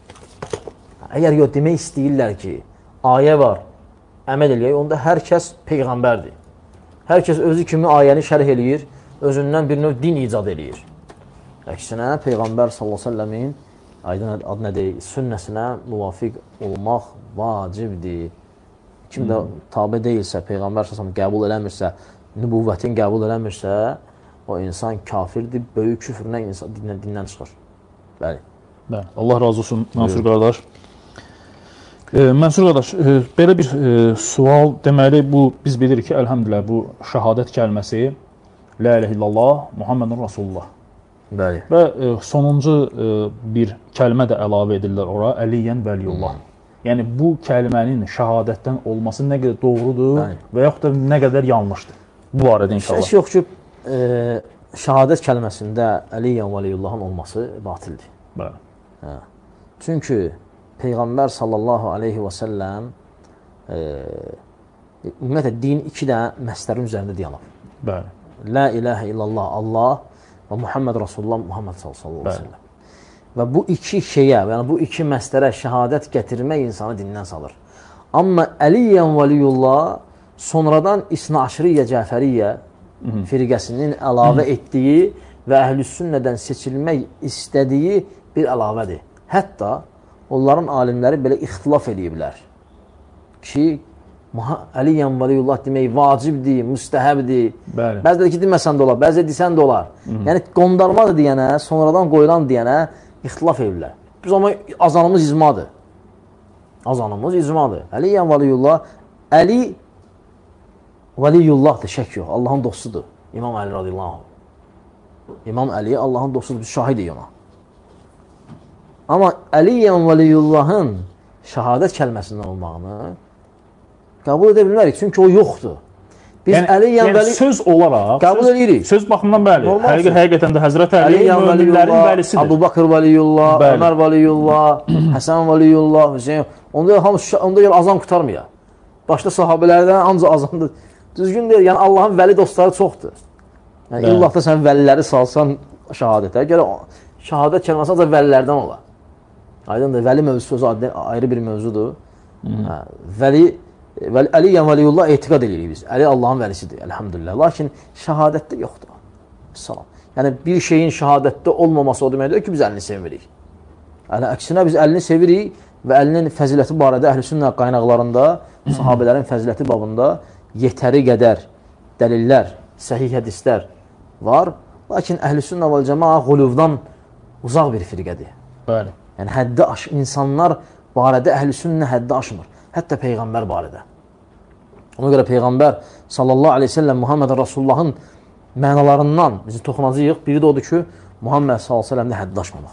Əgər yox, demək istəyirlər ki, ayə var, əməl eləyək, onda hər kəs Peyğəmbərdir. Hər kəs özü kimi ayəni şərh eləyir, özündən bir növ din icad eləyir. Əksinə, Peyğəmbər sallallahu əleyhi və səlləmin aydın adı nə deyil, sünnəsinə müvafiq olmaq vacibdir. Kim də tabi deyilsə, Peyğəmbər sallallahu qəbul eləmirsə, nübüvvətin qəbul eləmirsə, o insan kafirdir, böyük küfrünə insan dindən, dindən çıxır. Bəli. Bəli. Allah razı olsun, Mansur qardaş. E, Mənsur qardaş, e, belə bir e, sual deməli, bu biz bilirik ki, əlhəmdülillah, bu şəhadət kəlməsi La ilahe illallah, Muhammedun Rasulullah. Bəli. Və e, sonuncu e, bir kəlmə də əlavə edirlər ora, Əliyyən Vəliyullah. Hmm. Yəni, bu kəlmənin şəhadətdən olması nə qədər doğrudur Bəli. Və yaxud da nə qədər yanlışdır? Bu barədə inşallah. Heç yox ki, e, şəhadət kəlməsində Əliyyən Vəliyullahın olması batildir. Bəli. Hə. Çünki Peyğəmbər sallallahu aleyhi və səlləm e, ümumiyyətlə, din iki dənə məslərin üzərində dayanıb. Bəli. La ilahə illallah, Allah və Muhammed Rasulullah, Muhammed sallallahu aleyhi və səlləm. Və bu iki şeyə, yəni bu iki məslərə şəhadət gətirmək insanı dindən salır. Amma Əliyyən Vəliyullah sonradan İsna Aşriyyə Cəfəriyyə firqəsinin əlavə etdiyi və Əhlüs-Sünnədən seçilmək istədiyi bir əlavədir. Hətta onların alimləri belə ixtilaf ediblər ki, Əliyyən Vəliyullah demək vacibdir, müstəhəbdir. Bəziləri ki, deməsən də olar, bəziləri desən də olar. Yəni, qondarmadır deyənə, sonradan qoyulan deyənə ixtilaf edirlər. Biz amma azanımız icmadır. Azanımız icmadır. Əliyyən Vəliyullah, Əli Vəliyullahdır, şək yox, Allahın dostudur. İmam Əli radiyallahu anh. İmam Əli Allahın dostudur, biz şahidik ona. Amma Əliyyən Vəliyullahın şəhadət kəlməsindən olmağını qəbul edə bilmərik, çünki o yoxdur. Biz yəni, Əliyyən yəni Vəli... söz olaraq, qəbul söz, edirik. Söz baxımından bəli. Həqiqə, həqiqətən də Həzrət Əli möminlərin vəlisidir. Əbu Bakır Vəliyullah, bəli. Ömər Vəliyullah, Həsən Vəliyullah, Hüseyin. Onda hamısı, onda yer azan qutarmıyor. Başda sahabələrdən ancaq azandır. Düzgün deyil, yəni Allahın vəli dostları çoxdur. Yəni, illah da sən vəliləri salsan şəhadətə, gələ şəhadət kəlməsi ancaq vəlilərdən olar. Aydındır, vəli mövzusu ayrı bir mövzudur. Hə, vəli Əli yəni Vəliyullah etiqad edirik biz. Əli Allahın vəlisidir, əlhamdülillah. Lakin şəhadətdə yoxdur. Salam. Yəni, bir şeyin şəhadətdə olmaması o deməkdir ki, biz əlini sevmirik. Yəni, əksinə biz əlini sevirik və əlinin fəziləti barədə Əhl-i-Sünnə qaynaqlarında, sahabələrin fəziləti babında yetəri qədər dəlillər, səhih hədislər var. Lakin Əhl-i-Sünnə vəl-Cəmaə quluvdan uzaq bir firqədir. Bəli. Yəni, həddi aş, insanlar barədə Əhl-i-Sünnə həddi aşmır. Hətta Peyğəmbər barədə. Ona görə Peyğəmbər sallallahu aleyhi ve sellem Muhammed Rasulullahın mənalarından bizi toxunacağıq. Biri də odur ki, Muhammed sallallahu aleyhi ve sellemdə həddi aşmamaq.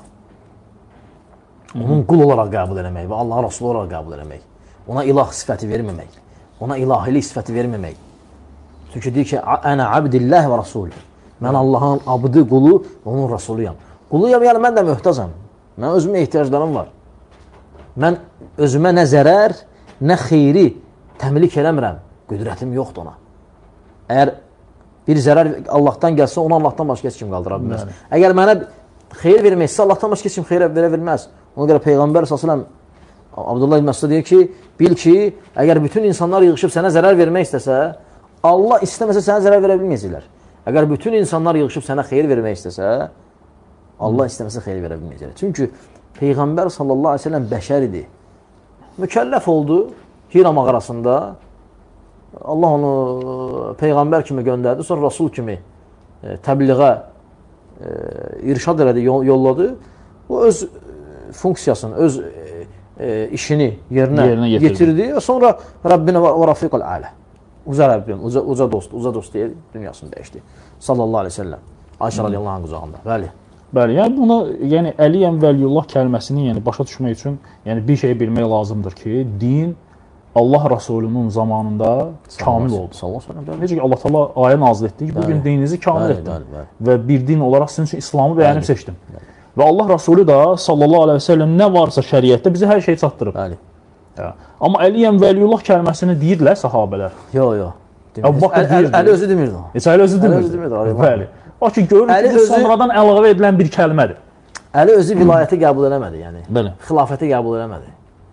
Onun qul olaraq qəbul eləmək və Allahın Rasulü olaraq qəbul eləmək. Ona ilah sifəti verməmək. Ona ilahilik sifəti verməmək. Çünki deyir ki, ənə abdillah və rasul. Mən Allahın abdı, qulu və onun rasuluyam. Quluyam, yəni mən də möhtazam. Mən özümə ehtiyaclarım var. Mən özümə nə zərər, nə xeyri təmlik eləmirəm. Qüdrətim yoxdur ona. Əgər bir zərər Allahdan gəlsə, onu Allahdan başqa heç kim qaldıra bilməz. Bəli. Əgər mənə xeyir verməksə, Allahdan başqa heç kim xeyir verə bilməz. Ona görə Peyğəmbər sallallahu əleyhi və səlləm Abdullah ibn Məsud deyir ki, bil ki, əgər bütün insanlar yığışıb sənə zərər vermək istəsə, Allah istəməsə sənə zərər verə bilməyəcəklər. Əgər bütün insanlar yığışıb sənə xeyir vermək istəsə, Allah istəməsə xeyir verə bilməyəcəklər. Çünki Peyğəmbər sallallahu aleyhi ve sellem bəşər idi. Mükəlləf oldu Hira mağarasında. Allah onu Peyğəmbər kimi göndərdi, sonra Rasul kimi e, təbliğə e, irşad elədi, yolladı. O öz funksiyasını, öz e, işini yerinə, yerinə yetirdi. Sonra Rabbinə və Rafiqəl Ələ. Uca Rəbbim, uca, uca dost, uca dost deyə dünyasını dəyişdi. Sallallahu aleyhi ve sellem. Ayşə radiyallahu anh qucağında. Bəli. Bəli, yəni buna, yəni Əliyəm Vəliyullah kəlməsini yəni başa düşmək üçün, yəni bir şey bilmək lazımdır ki, din Allah Rasulunun zamanında kamil oldu. Necə ki Allah Taala ayə nazil etdi ki, bu gün dininizi kamil etdim və bir din olaraq sizin üçün İslamı bəyənib seçdim. Və Allah Rasulü da sallallahu aleyhi ve sellem nə varsa şəriətdə bizə hər şeyi çatdırıb. Bəli. Amma Əliyəm Vəliyullah kəlməsini deyirlər sahabələr. Yox, yox. Əli özü demirdi o. Heç Əli özü demirdi. Bəli. O ki, görür ki, bu sonradan əlavə edilən bir kəlmədir. Əli özü vilayəti qəbul eləmədi, yəni. Bəli. Xilafəti qəbul eləmədi.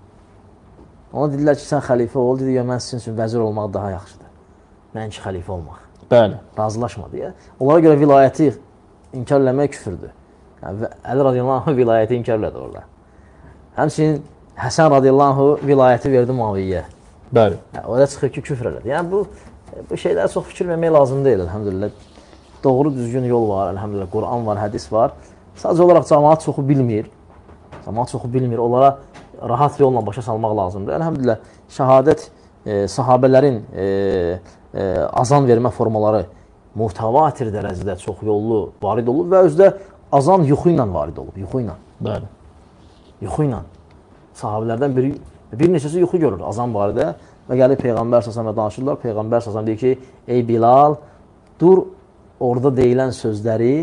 Ona dedilər ki, sən xəlifə ol, dedi, ya mən sizin üçün vəzir olmaq daha yaxşıdır. Mənki xəlifə olmaq. Bəli. Razılaşmadı ya. Onlara görə vilayəti inkar eləmək küfürdür. Yəni, Əli radiyallahu anh vilayəti inkar elədi orada. Həmçinin Həsən radiyallahu anh vilayəti verdi Muaviyyə. Bəli. Yəni, orada çıxır ki, küfr elədi. Yəni, bu, bu şeylər çox fikir vermək lazım deyil, əlhəmdülillah. Doğru, düzgün yol var, əlhəmdülillah. Quran var, hədis var. Sadəcə olaraq cəmaat çoxu bilmir. Cəmaat çoxu bilmir. Onlara rahat yolla başa salmaq lazımdır. Əlhəmdülillah, şəhadət e, sahabələrin e, e, azan vermə formaları mutavatir dərəcədə çox yollu varid olub və özdə azan yuxu ilə varid olub, yuxu ilə. Bəli. Yuxu ilə. Sahabələrdən biri, bir neçəsi yuxu görür azan barədə və gəlir Peyğəmbər səsəmə danışırlar. Peyğəmbər səsəm deyir ki, ey Bilal, dur orada deyilən sözləri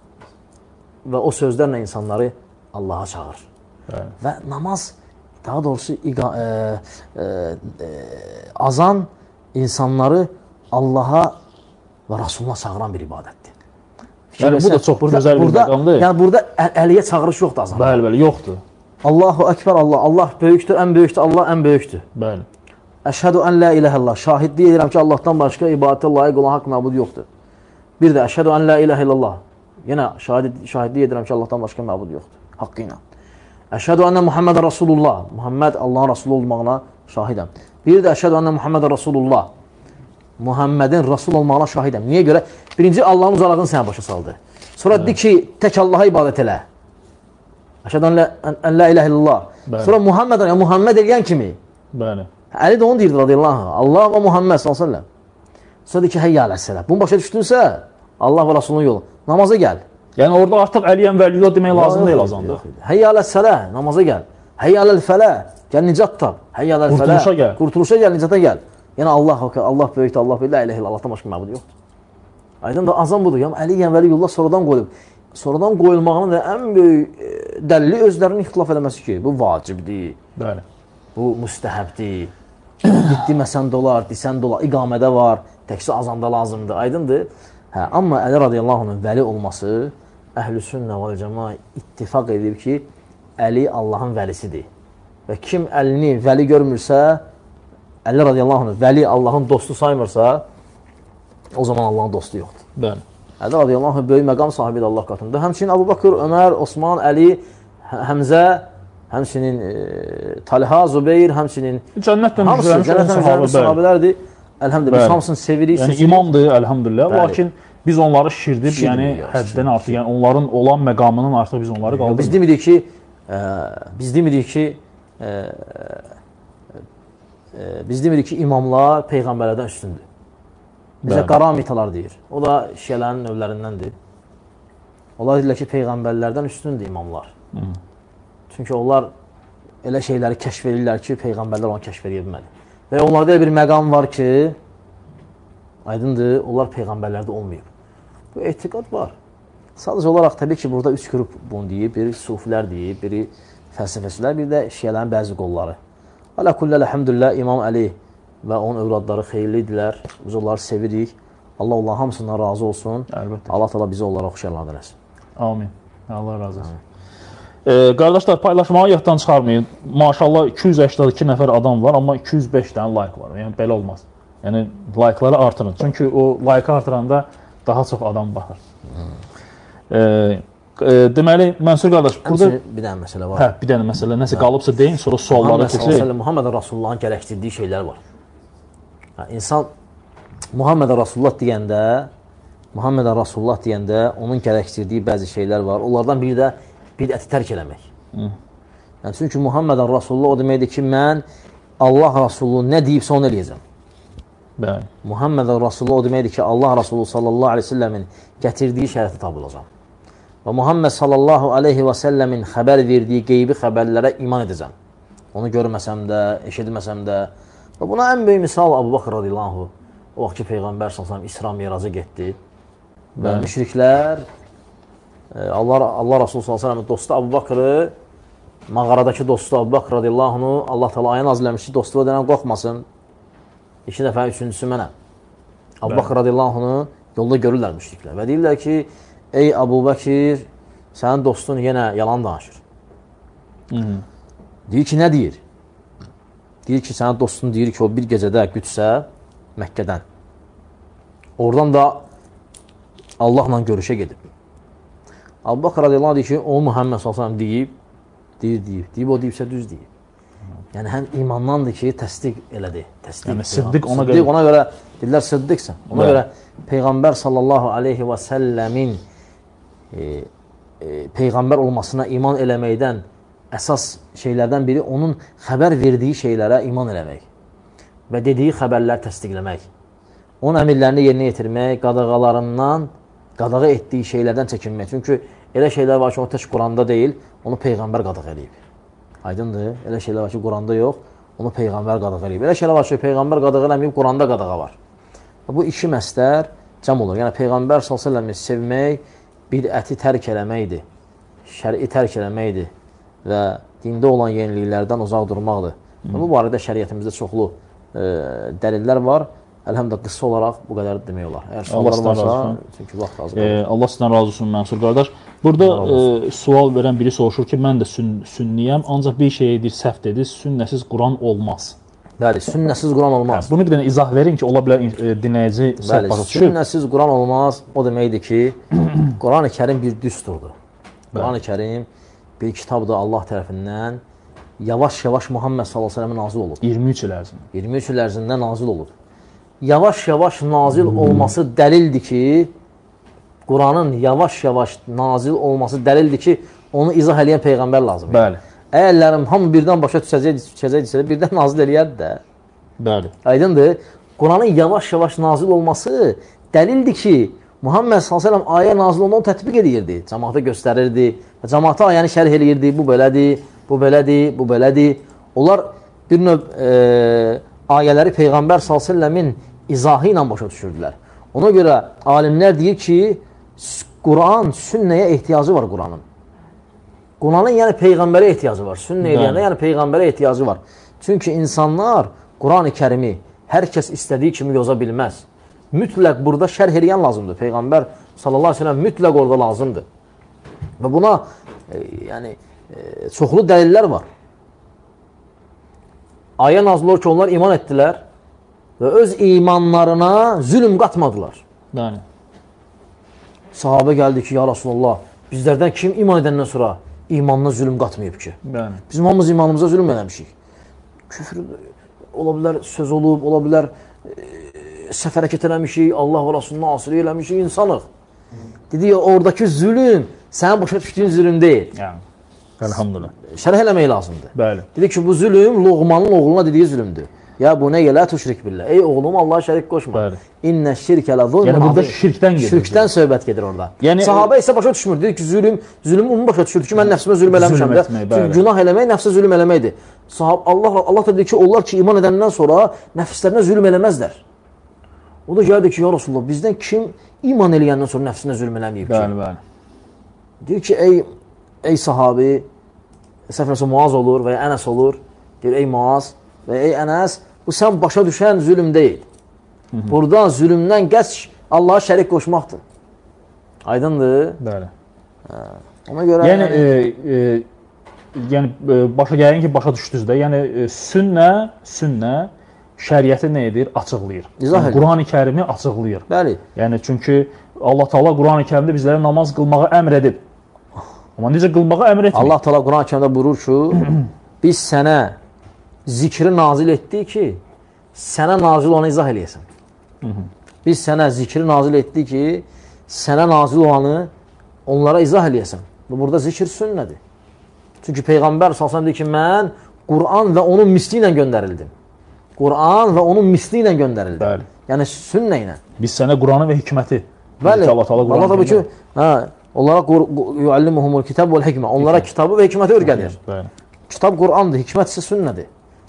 və o sözlərlə insanları Allaha çağır. Bəli. Və namaz, daha doğrusu iqa, e, e, e, azan insanları Allaha və Rasuluna çağıran bir ibadətdir. Yəni, bu da çox burada, gözəl bir məqamdır. Yəni, burada əl əliyə çağırış yoxdur azan. Bəli, bəli, yoxdur. Allahu Ekber, Allah, Allah böyükdür, ən böyükdür, Allah ən böyükdür. Bəli. Əşhədu ən la iləhə illallah, şahidlik edirəm ki, Allahdan başqa ibadətə layiq olan haqq məbud yoxdur. Bir də əşhədu ən la iləhə illallah, yenə şahid, şahidlik edirəm ki, Allahdan başqa məbud yoxdur, haqqı ilə. Əşhədu ənə Muhammed Rasulullah, Muhammed Allahın Rasulü olmağına şahidəm. Bir də əşhədu ənə Muhammed Rasulullah, Muhammedin Rasul olmağına şahidəm. Niyə görə? Birinci, Allahın uzalığını sənə başa saldı. Sonra deyir ki, tək Allaha ibadət elə. Əşhədu ən la iləhə illallah. Sonra Muhammed, yəni Muhammed eləyən kimi. Bəli. Əli də onu deyirdi radiyallahu anh. Allah və Muhammed sallallahu aleyhi ve sellem. Sonra deyir ki, heyyə aləs-sələ. Bunu başa düşdünsə, Allah və Rasulunun yolu. Namaza gəl. Yəni orada artıq Əliyəm Vəliyullah demək lazım deyil azanda. Heyyə aləs-sələ, namaza gəl. Heyyə aləl-fələ, gəl nicat tap. Heyyə aləl-fələ, qurtuluşa gəl. Qurtuluşa gəl, nicata gəl. Yəni Allah, Allah böyükdür, Allah böyükdür, la iləhə illallah, Allahdan başqa məbud yoxdur. Aydın da azan budur. Yəni Əliyəm Vəliyullah sonradan qoyulub. Sonradan qoyulmağının da ən böyük dəlili özlərinin ixtilaf eləməsi ki, bu vacibdir. Bəli. Bu müstəhəbdir. Gitdi məsən dolar, disən dolar, iqamədə var, təkcə azanda lazımdır, aydındır. Hə, amma Əli radiyallahu anhın vəli olması, Əhl-i-Sünnə vəl-Cəmaə ittifaq edib ki, Əli Allahın vəlisidir. Və kim Əlini vəli görmürsə, Əli radiyallahu anh vəli Allahın dostu saymırsa, o zaman Allahın dostu yoxdur. Bəli. Əli radiyallahu anh böyük məqam sahibidir Allah qatında. Həmçinin Əbu Bakır, Ömər, Osman, Əli, Həmzə, həmçinin e, Talha, Zubeyr, həmçinin Cənnətlə müjdələmiş sahabələrdir. Əlhəmdülillah, biz hamısını sevirik. Yəni imamdır, əlhəmdülillah. Lakin biz onları şirdib, Şirdib, yəni ya, həddən artıq, yəni onların olan məqamının artıq biz onları qaldırırıq. Biz demirik ki, e, biz demirik ki, e, e, biz demirik ki, imamlar peyğəmbərlərdən üstündür. Bizə Bəli. qara mitalar deyir. O da şiələrin növlərindəndir. Onlar deyirlər ki, peyğəmbərlərdən üstündür imamlar. Hı. Çünki onlar elə şeyləri kəşf edirlər ki, peyğəmbərlər onu kəşf edə bilmədi. Və onlarda bir məqam var ki, aydındır, onlar peyğəmbərlərdə olmayıb. Bu etiqad var. Sadəcə olaraq təbii ki, burada üç qrup bunu deyib, biri sufilər deyib, biri fəlsəfəçilər, bir də şiələrin bəzi qolları. Alə kullə əlhəmdülillah, İmam Əli və onun övladları xeyirlidirlər. Biz onları sevirik. Allah Allah hamısından razı olsun. Əlbəttə. Allah təala bizi onlara xoşallardır. Amin. Allah razı olsun. E, qardaşlar, paylaşmağı yaddan çıxarmayın. Maşallah iki yüz səksən iki nəfər adam var, amma iki yüz beş dənə like var. Yəni belə olmaz. Yəni like'ları artırın. Çünki o like artıranda daha çox adam baxır. E, e, deməli, Mənsur qardaş, burada bir dənə məsələ var. Hə, bir dənə məsələ nəsə qalıbsa deyin, sonra suallara keçək. Muhammed Rasulullahın gərəkdirdiyi şeylər var. Ha, insan Muhammed Rasulullah deyəndə, Muhammed Rasulullah deyəndə onun gərəkdirdiyi bəzi şeylər var. Onlardan biri də bidəti tərk eləmək. Hı. Yəni, çünki Muhammed Rasulullah o deməkdir ki, mən Allah Rasulullah nə deyibsə onu eləyəcəm. Bəli. Muhammed Rasulullah o deməkdir ki, Allah Rasulullah sallallahu aleyhi ve sellemin gətirdiyi şərəfə tabi olacam. Və Muhammed sallallahu aleyhi ve sellemin xəbər verdiyi qeybi xəbərlərə iman edəcəm. Onu görməsəm də, eşitməsəm də. Və buna ən böyük misal Əbu Bakır radiyallahu anh. O vaxt ki, Peyğəmbər sallallahu aleyhi ve sellem İsra miracı getdi. Və müşriklər Allah, Allah Rasulü sallallahu aleyhi ve sellem dostu Əbu Bakırı, mağaradakı dostu Əbu Bakır radiyallahu anh, Allah təala ayın azləmiş ki, dostu deyən qorxmasın. İki dəfə, üçüncüsü mənəm. Əbu Bakır radiyallahu anh yolda görürlər müşriklər və deyirlər ki, ey Əbu Bakır, sənin dostun yenə yalan danışır. Hı -hı. Deyir ki, nə deyir? Deyir ki, sənin dostun deyir ki, o bir gecədə gütsə Məkkədən. Oradan da Allahla görüşə gedib. Əbu Bakır radiyallahu anh deyir ki, o Muhammed sallallahu aleyhi ve sellem deyib, deyir, deyib. Deyib, o deyibsə düz deyib. Yəni, həm imandandır ki, təsdiq elədi. Təsdiq, yəni, siddiq ona siddiq, görə. Ona görə, deyirlər, siddiqsən. Ona Bəli. Görə Peyğəmbər sallallahu aleyhi və səlləmin e, e, Peyğəmbər olmasına iman eləməkdən əsas şeylərdən biri onun xəbər verdiyi şeylərə iman eləmək və dediyi xəbərlər təsdiqləmək. Onun əmirlərini yerinə yetirmək, qadağalarından, qadağa etdiyi şeylərdən çəkinmək. Çünki elə şeylər var ki, o tək Quranda deyil, onu Peyğəmbər qadağ edib. Aydındır, elə şeylər var ki, Quranda yox, onu Peyğəmbər qadağa eləyib. Elə şeylər var ki, Peyğəmbər qadağa eləməyib, Quranda qadağa var. Bu iki məslər cəm olur. Yəni, Peyğəmbər sallallahu əleyhi və səlləm sevmək, bidəti tərk eləməkdir, şəri tərk eləməkdir və dində olan yeniliklərdən uzaq durmaqdır. Hı. Bu barədə şəriətimizdə çoxlu e, dəlillər var. Əlhəmdə qısa olaraq bu qədər demək olar. Əgər suallar varsa, çünki vaxt azdır. E, Allah sizdən razı olsun, Mənsur qardaş. Burada e, sual verən biri soruşur ki, mən də sün, sünniyəm, ancaq bir şey edir, səhv dedi, sünnəsiz Quran olmaz. Bəli, sünnəsiz Quran olmaz. Hə, bunu bir dənə izah verin ki, ola bilər e, dinləyici səhv başa düşür. Sünnəsiz Quran olmaz, o deməkdir ki, Quran-ı Kərim bir düsturdur. Quran-ı Kərim bir kitabdır Allah tərəfindən, yavaş-yavaş Muhammed sallallahu əleyhi və səlləmə nazil olub. iyirmi üç il ərzində. iyirmi üç il ərzində nazil olub. Yavaş-yavaş nazil olması dəlildir ki, Quranın yavaş-yavaş nazil olması dəlildir ki, onu izah eləyən Peyğəmbər lazımdır. Bəli. Əgərlərim hamı birdən başa düşəcəkdirsə, birdən nazil eləyər də. Bəli. Aydındır. Quranın yavaş-yavaş nazil olması dəlildir ki, Muhammed sallallahu əleyhi və səlləm ayə nazil olunduğunu tətbiq edirdi, cəmaata göstərirdi, cəmaata ayəni şərh eləyirdi, bu belədir, bu belədir, bu belədir. Onlar bir növ e, ayələri Peyğəmbər sallallahu əleyhi və səlləmin izahı ilə başa düşürdülər. Ona görə alimlər deyir ki, Quran, sünnəyə ehtiyacı var Quranın. Quranın yəni Peyğəmbərə ehtiyacı var. Sünnə eləyəndə yəni Peyğəmbərə ehtiyacı var. Çünki insanlar Quran-ı Kərimi hər kəs istədiyi kimi yoza bilməz. Mütləq burada şərh eləyən lazımdır. Peyğəmbər sallallahu aleyhi ve sellem mütləq orada lazımdır. Və buna e, yəni, e, çoxlu dəlillər var. Ayə nazil olur ki, onlar iman etdilər və öz imanlarına zülm qatmadılar. Bəli. Sahabə gəldi ki, ya Rasulullah, bizlərdən kim iman edəndən sonra imanına zülm qatmayıb ki? Bəli. Bizim hamımız imanımıza zülm eləmişik. Küfür ola bilər, söz olub, ola bilər, e, səhv hərəkət eləmişik, Allah və Rasuluna asili eləmişik, insanıq. Dedi ya, oradakı zülm sənin başa düşdüyün zülm deyil. Yəni, elhamdülillah. Şərh eləmək lazımdır. Bəli. Dedi ki, bu zülm Loğmanın oğluna dediyi zülmdür. Ya bu nə yelə tuşrik billah. Ey oğlum, Allaha şərik qoşma. Bəli. İnnə şirkə lə zulmun Yəni, burada azim. şirkdən gedir. Şirkdən söhbət gedir orada. Yəni, Sahabə isə başa düşmür. Dedi ki, zülm, zülm onu başa düşürdü ki, mən nəfsimə zülm eləmişəm. Çünki günah eləmək, nəfsə zülm eləməkdir. Sahab, Allah, Allah da dedi ki, onlar ki, iman edəndən sonra nəfslərinə zülm eləməzlər. O da gəldi ki, ya Rasulullah, bizdən kim iman eləyəndən sonra nəfsinə zülm eləməyib ki? Bəli, bəli. Deyir ki, ey, ey sahabi, səfərəsə Muaz olur və ya Ənəs olur. Deyir, ey Muaz və ey Ənəs, bu sən başa düşən zülm deyil. Hı -hı. Buradan zülmdən qəsd Allaha şərik qoşmaqdır. Aydındır? Bəli. Hə. Ona görə... Yəni, yəni, e, e, yəni e, başa gəlin ki, başa düşdünüz də. Yəni, e, sünnə, sünnə şəriəti nə edir? Açıqlayır. Yəni, Quran-ı Kərimi açıqlayır. Bəli. Yəni, çünki Allah Taala Quran-ı Kərimdə bizlərə namaz qılmağı əmr edib. Amma necə qılmağı əmr etmir? Allah Taala Quran-ı Kərimdə buyurur ki, biz sənə zikri nazil etdik ki, sənə nazil olanı izah eləyəsən. Hı -hı. Biz sənə zikri nazil etdik ki, sənə nazil olanı onlara izah eləyəsən. Burada zikr sünnədir. Çünki Peyğəmbər sallallahu əleyhi və səlləm deyir ki, mən Quran və onun misli ilə göndərildim. Quran və onun misli ilə göndərildim. Bəli. Yəni sünnə ilə. Biz sənə Quranı və hikməti. Bəli. Allah tabii ki, hə, onlara yuallimuhumul kitab vəl hikmə. Onlara kitabı və hikməti öyrədir. Bəli. Kitab Qurandır, hikmət isə sünnədir.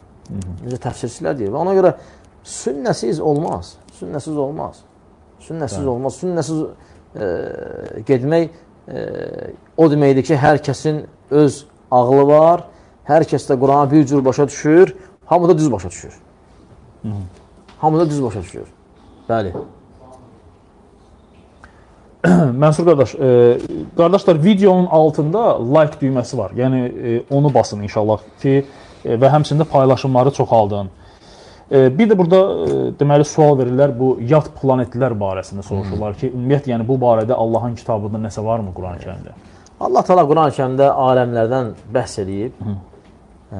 Necə təfsirçilər deyir. Və ona görə sünnəsiz olmaz. Sünnəsiz olmaz. Sünnəsiz olmaz. Sünnəsiz e, getmək e, o deməkdir ki, hər kəsin öz ağlı var. Hər kəs də Quranı bir cür başa düşür. Hamı da düz başa düşür. Hı -hı. Hamı da düz başa düşür. Bəli. Mənsur qardaş, e, qardaşlar, videonun altında like düyməsi var. Yəni, e, onu basın inşallah ki, e, və həmçində paylaşımları çoxaldın. E, bir də burada e, deməli sual verirlər bu yad planetlər barəsində soruşurlar ki, ümumiyyətlə yəni bu barədə Allahın kitabında nəsə varmı Quran-ı Kərimdə? Allah Taala Quran-ı Kərimdə aləmlərdən bəhs edib. Hə.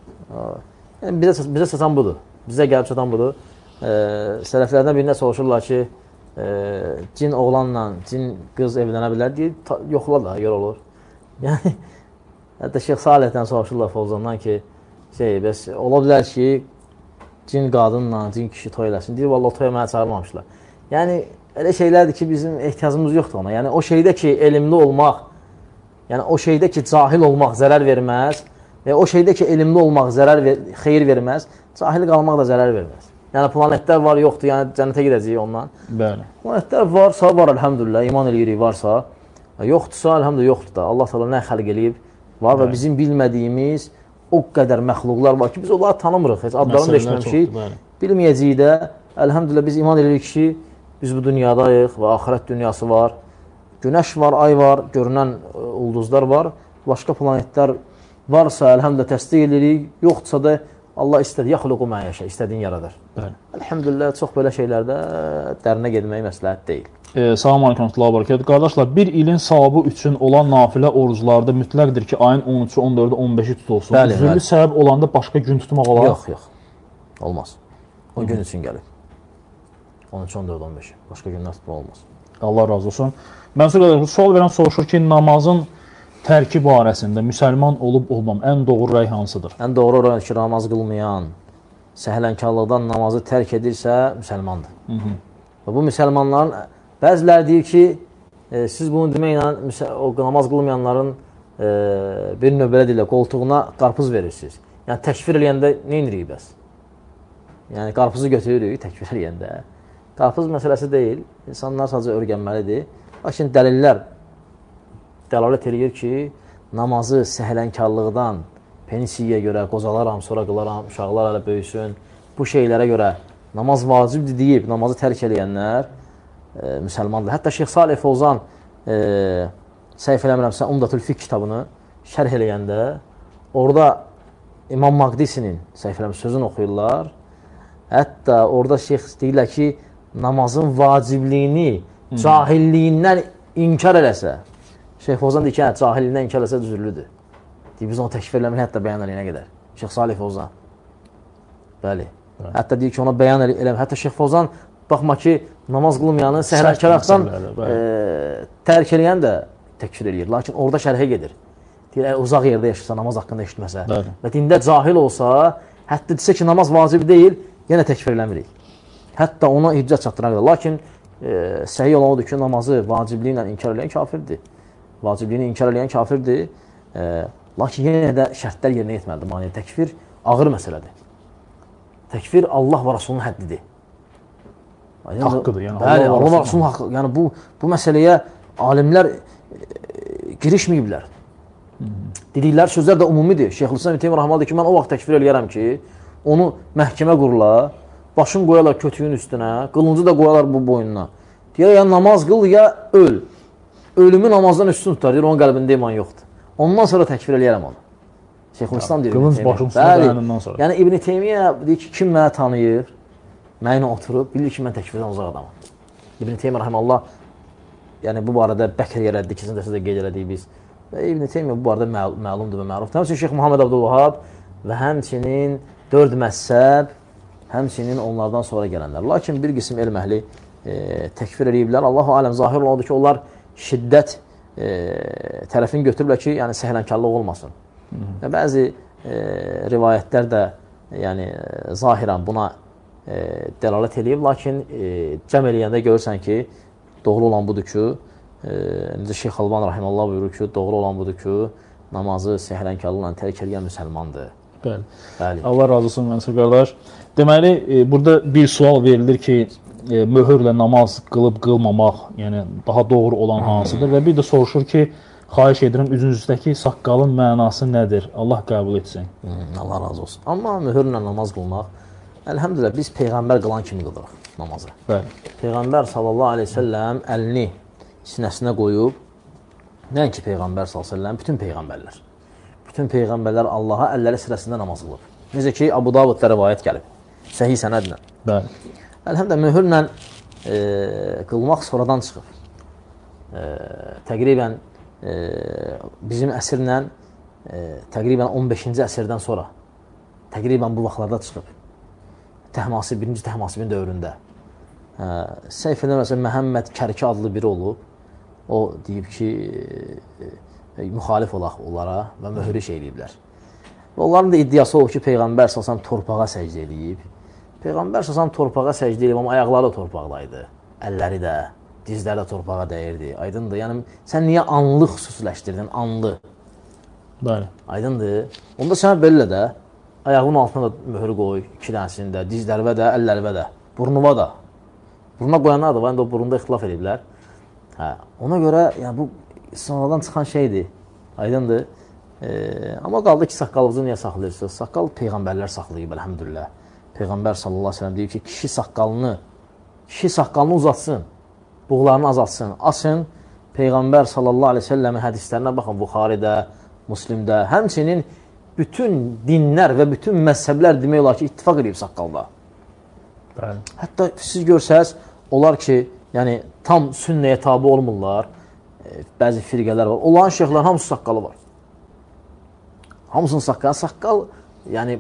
Yəni bizə bizə çatan budur. Bizə gəlib çatan budur. E, sələflərdən birinə soruşurlar ki, e, cin oğlanla cin qız evlənə bilər deyir, yoxla da yer olur. Yəni hətta Şeyx Salihdən soruşurlar Fovzandan ki, şey, bəs ola bilər ki, cin qadınla cin kişi toy eləsin. Deyir, vallahi toya mənə çağırmamışlar. Yəni elə şeylərdir ki, bizim ehtiyacımız yoxdur ona. Yəni o şeydə ki, elmli olmaq, yəni o şeydə ki, cahil olmaq zərər verməz və o şeydə ki, elmli olmaq zərər ver, xeyir verməz, cahil qalmaq da zərər verməz. Yəni planetlər var, yoxdur, yəni cənnətə gedəcəyik ondan. Bəli. Planetlər varsa, var əlhəmdülillah, iman eləyirik varsa, yoxdursa, əlhəmdülillah yoxdur da. Allah təala nə xəlq eləyib var və bizim bilmədiyimiz o qədər məxluqlar var ki, biz onları tanımırıq, heç adlarını da eşitməmişik. Bilməyəcəyik də, əlhəmdülillah biz iman eləyirik ki, biz bu dünyadayıq və axirət dünyası var. Günəş var, ay var, görünən ulduzlar var. Başqa planetlər varsa, əlhəmdülillah təsdiq edirik. Yoxdursa da Allah istədi, yaxluqu məyəşə, istədiyin yaradır. Bəli. Əlhəmdülillah, çox belə şeylərdə dərinə gedmək məsləhət deyil. E, Salam aleykum, Allah barakət. Qardaşlar, bir ilin savabı üçün olan nafilə oruclarda mütləqdir ki, ayın on üçü, on dördü, on beşi tutulsun. Bəli, Zülü bəli. Səbəb olanda başqa gün tutmaq olar? Yox, yox. Olmaz. O gün üçün gəlib. on üç, on dörd, on beşi. Başqa günlər tutmaq olmaz. Allah razı olsun. Mənsur qardaş, sual verən soruşur ki, namazın tərki barəsində müsəlman olub-olmam ən doğru rəy hansıdır? Ən doğru rəy ki, namaz qılmayan, səhlənkarlıqdan namazı tərk edirsə, müsəlmandır. Hı -hı. Və bu müsəlmanların, bəziləri deyir ki, e, siz bunu deməklə o namaz qılmayanların e, bir növbələ deyirlər, qoltuğuna qarpız verirsiniz. Yəni, təkfir eləyəndə nə edirik bəs? Yəni, qarpızı götürürük təkfir eləyəndə. Qarpız məsələsi deyil, insanlar sadəcə öyrənməlidir. Lakin dəlillər dəlalət edir ki, namazı səhlənkarlıqdan, pensiyaya görə, qocalaram, sonra qılaram, uşaqlar hələ böyüsün, bu şeylərə görə namaz vacibdir deyib, namazı tərk eləyənlər e, müsəlmandır. Hətta Şeyx Salih Fovzan e, səhv eləmirəmsə Umdatül Fiqh kitabını şərh eləyəndə orada İmam Maqdisinin səhifələrin sözünü oxuyurlar. Hətta orada şeyx deyirlər ki, namazın vacibliyini cahilliyindən inkar eləsə, Şeyx Fozan deyir ki, hə, cahilliyindən inkar eləsə düzürlüdür. Deyir, biz onu təkfir eləmini hətta bəyan eləyənə qədər. Şeyx Salih Fozan. Bəli. Bəli. Hətta deyir ki, ona bəyan eləmə. Hətta Şeyx Fozan, baxma ki, namaz qılmayanı səhrəkəraqdan e, tərk eləyən də təkfir eləyir. Lakin orada şərhə gedir. Deyir, uzaq yerdə yaşırsa, namaz haqqında eşitməsə Bəli. Və dində cahil olsa, hətta desə ki, namaz vacib deyil, yenə təkfir eləmirik. Hətta ona hüccət çatdırana qədər. Lakin e, səhih olan odur ki, namazı vacibliyi ilə inkar eləyən kafirdir. Vacibliyini inkar eləyən kafirdir. E, lakin yenə də şərtlər yerinə yetməlidir. Mani təkfir ağır məsələdir. Təkfir Allah və Rasulunun həddidir. Haqqıdır. Yəni, bəli, Allah, Allah və Rasulunun haqqı. Yəni, bu, bu məsələyə alimlər e, girişməyiblər. Dedikləri sözlər də umumidir. Şeyxülislam İbn Teymiyyə Rəhməhullah deyir ki, mən o vaxt təkfir eləyərəm ki, onu məhkəmə qururlar, başını qoyarlar kötüyün üstünə, qılıncı da qoyarlar bu boynuna. Deyir, ya namaz qıl, ya öl. Ölümü namazdan üstün tutar, deyir, onun qəlbində iman yoxdur. Ondan sonra təkfir eləyərəm onu. Şeyxülislam deyir. Qılınc başın üstünə qoyanından sonra. Yəni, İbn Teymiyyə deyir ki, kim mənə tanıyır, mənə oturub, bilir ki, mən təkfirdən uzaq adamım. İbn Teymiyyə Rəhməhullah, yəni bu barədə Bəkr yerədir, ikisini dəfə də qeyd elədik biz. Və İbn Teymiyyə bu barədə məl məlumdur və mərufdur. Həmçinin Şeyx Muhammed Abdülvahab və həmçinin dörd məzhəb, həmçinin onlardan sonra gələnlər. Lakin bir qism elm əhli e, təkfir ediblər. Allahu aləm zahir odur ki, onlar şiddət e, tərəfini götürürlər ki, yəni səhlənkarlıq olmasın. Və bəzi e, rivayətlər də yəni zahirən buna e, dəlalət edib, lakin e, cəm eləyəndə görürsən ki, doğru olan budur ki, e, necə Şeyx Alban Rahiməllah buyurur ki, doğru olan budur ki, namazı səhlənkarlıqla tərk edən müsəlmandır. Bəli. Bəli. Allah razı olsun mənsur qardaş. Deməli, e, burada bir sual verilir ki, e, möhürlə namaz qılıb qılmamaq, yəni daha doğru olan hansıdır? Və bir də soruşur ki, xahiş edirəm, üzünüzdəki saqqalın mənası nədir? Allah qəbul etsin. Hmm, Allah razı olsun. Amma möhürlə namaz qılmaq, əlhəmdülillah, biz Peyğəmbər qılan kimi qılırıq namazı. Bəli. Peyğəmbər sallallahu aleyhi ve səlləm əlini sinəsinə qoyub, nəinki Peyğəmbər sallallahu aleyhi ve səlləm, bütün Peyğəmbərlər. Bütün Peyğəmbərlər Allaha əlləri sırasında namaz qılıb. Necə ki, Abu Davudda rivayət gəlib. Səhih sənədlə. Bəli. Əlhəmdə möhürlə e, qılmaq sonradan çıxıb. E, təqribən e, bizim əsrlə e, təqribən on beşinci əsrdən sonra təqribən bu vaxtlarda çıxıb. Təhmasib, birinci Təhmasibin dövründə. E, səhv edilməsə Məhəmməd Kərki adlı biri olub. O deyib ki, e, müxalif olaq onlara və möhürü şey eləyiblər. Və onların da iddiası olub ki, Peyğəmbər salsam torpağa səcdə eləyib. Peyğəmbər salsam torpağa səcdə eləyib, amma ayaqları da torpaqdaydı. Əlləri də, dizləri də torpağa dəyirdi. Aydındır. Yəni, sən niyə anlı xüsusiləşdirdin? Anlı. Bəli. Aydındır. Onda sən belə də ayağının altına da möhürü qoy, iki dənəsini də, dizlərvə də, əllərvə də, burnuva da. Buruna qoyanlar da var, indi o burunda ixtilaf ediblər. Hə, ona görə, yəni bu sonradan çıxan şeydir, aydındır. E, amma qaldı ki, saqqalımızı niyə saxlayırsınız? Saqqal Peyğəmbərlər saxlayıb, əlhəmdülillah. Peyğəmbər sallallahu aleyhi ve sellem deyib ki, kişi saqqalını, kişi saqqalını uzatsın, buğlarını azaltsın, asın. Peyğəmbər sallallahu aleyhi ve sellemin hədislərinə baxın, Buxaridə, Müslimdə, həmçinin bütün dinlər və bütün məzhəblər demək olar ki, ittifaq edib saqqalda. Bəli. Hətta siz görsəz, onlar ki, yəni tam sünnəyə tabi olmurlar, bəzi firqələr var. Olan şeyxlərin hamısı saqqalı var. Hamısının saqqalı. Saqqal, yəni,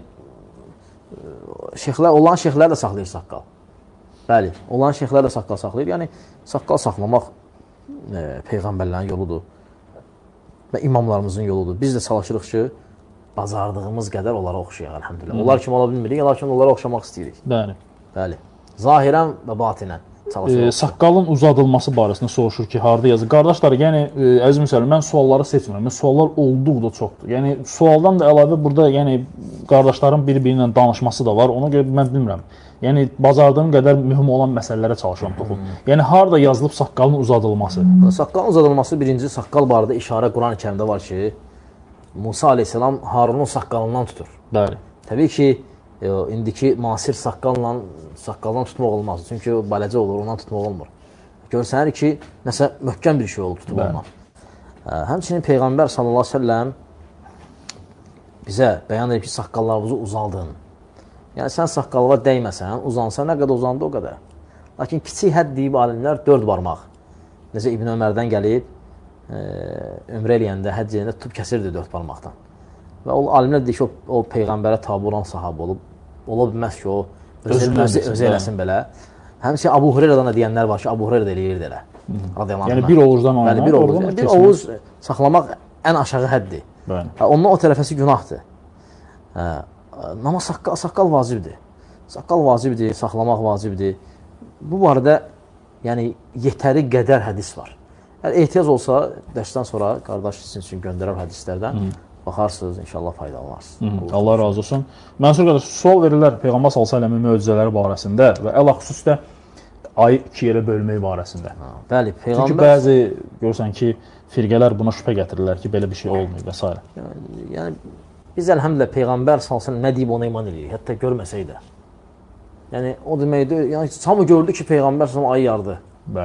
şeyxlər, olan şeyxlər də saxlayır saqqal. Bəli, olan şeyxlər də saqqal saxlayır. Yəni, saqqal saxlamaq e, Peyğəmbərlərin yoludur və imamlarımızın yoludur. Biz də çalışırıq ki, bazardığımız qədər onlara oxşayaq, əlhəmdülillah. Onlar kimi ola bilmirik, lakin onlara oxşamaq istəyirik. Bəli. Bəli. Zahirən və batinən. E, saqqalın uzadılması barəsində soruşur ki, harada yazır. Qardaşlar, yəni, e, əziz müsəlman, mən sualları seçmirəm. Mən suallar olduqda çoxdur. Yəni, sualdan da əlavə burada, yəni, qardaşların biri-biri ilə danışması da var. Ona görə mən bilmirəm. Yəni, bacardığım qədər mühüm olan məsələlərə çalışıram toxum. Yəni, harada yazılıb saqqalın uzadılması? Saqqalın uzadılması birinci saqqal barədə işarə Quran-ı Kərimdə var ki, Musa aleyhisselam Harunun saqqalından tutur. Bəli. Təbii ki, E, indiki müasir saqqalla saqqaldan tutmaq olmaz. Çünki o bələcə olur, ondan tutmaq olmur. Görsənir ki, nəsə möhkəm bir şey olub tutub ondan. E, həmçinin Peyğəmbər sallallahu aleyhi ve sellem bizə bəyan edib ki, saqqallarınızı uzaldın. Yəni, sən saqqalva dəyməsən, uzansa nə qədər uzandı o qədər. Lakin kiçik hədd deyib alimlər dörd barmaq. Necə İbn Ömərdən gəlib, e, ömrə eləyəndə, həcc eləyəndə tutub kəsirdi dörd barmaqdan. Və o alimlər deyir ki, o, o Peyğəmbərə tabi olan sahabə olub, ola bilməz ki, o özü, özü, özü eləsin belə. Həmçinin Abu Hureyradan da deyənlər var ki, Abu Hureyra da eləyirdi elə. Yəni bir ovucdan oynamaq. Bəli, bir ovuc. Yəni, bir ovuc saxlamaq ən aşağı həddir. Ondan o tərəfəsi günahdır. Hə, amma saqqal, saqqal vacibdir. Saqqal vacibdir, saxlamaq vacibdir. Bu barədə yəni, yetəri qədər hədis var. Yəni, ehtiyac olsa, dərsdən sonra qardaş sizin üçün göndərər hədislərdən. Hı. Baxarsınız, inşallah faydalansınız. Allah razı olsun. Mənsur qardaş, sual verirlər Peyğəmbər sallallahu əleyhi və səlləmin möcüzələri barəsində və əl-xüsusda ayı iki yerə bölmək barəsində. Ha, bəli, Peyğəmbər... Çünki bəzi görürsən ki, firqələr buna şübhə gətirirlər ki, belə bir şey olmuyor və s. Yəni, yəni, biz əlhəmdülə Peyğəmbər sallallahu əleyhi və səlləm nə deyib ona iman edirik, hətta görməsək də. Yəni, o deməkdir, yəni, hamı gördü ki, Peyğəmbər sallallahu əleyhi və səlləm ayı yardı.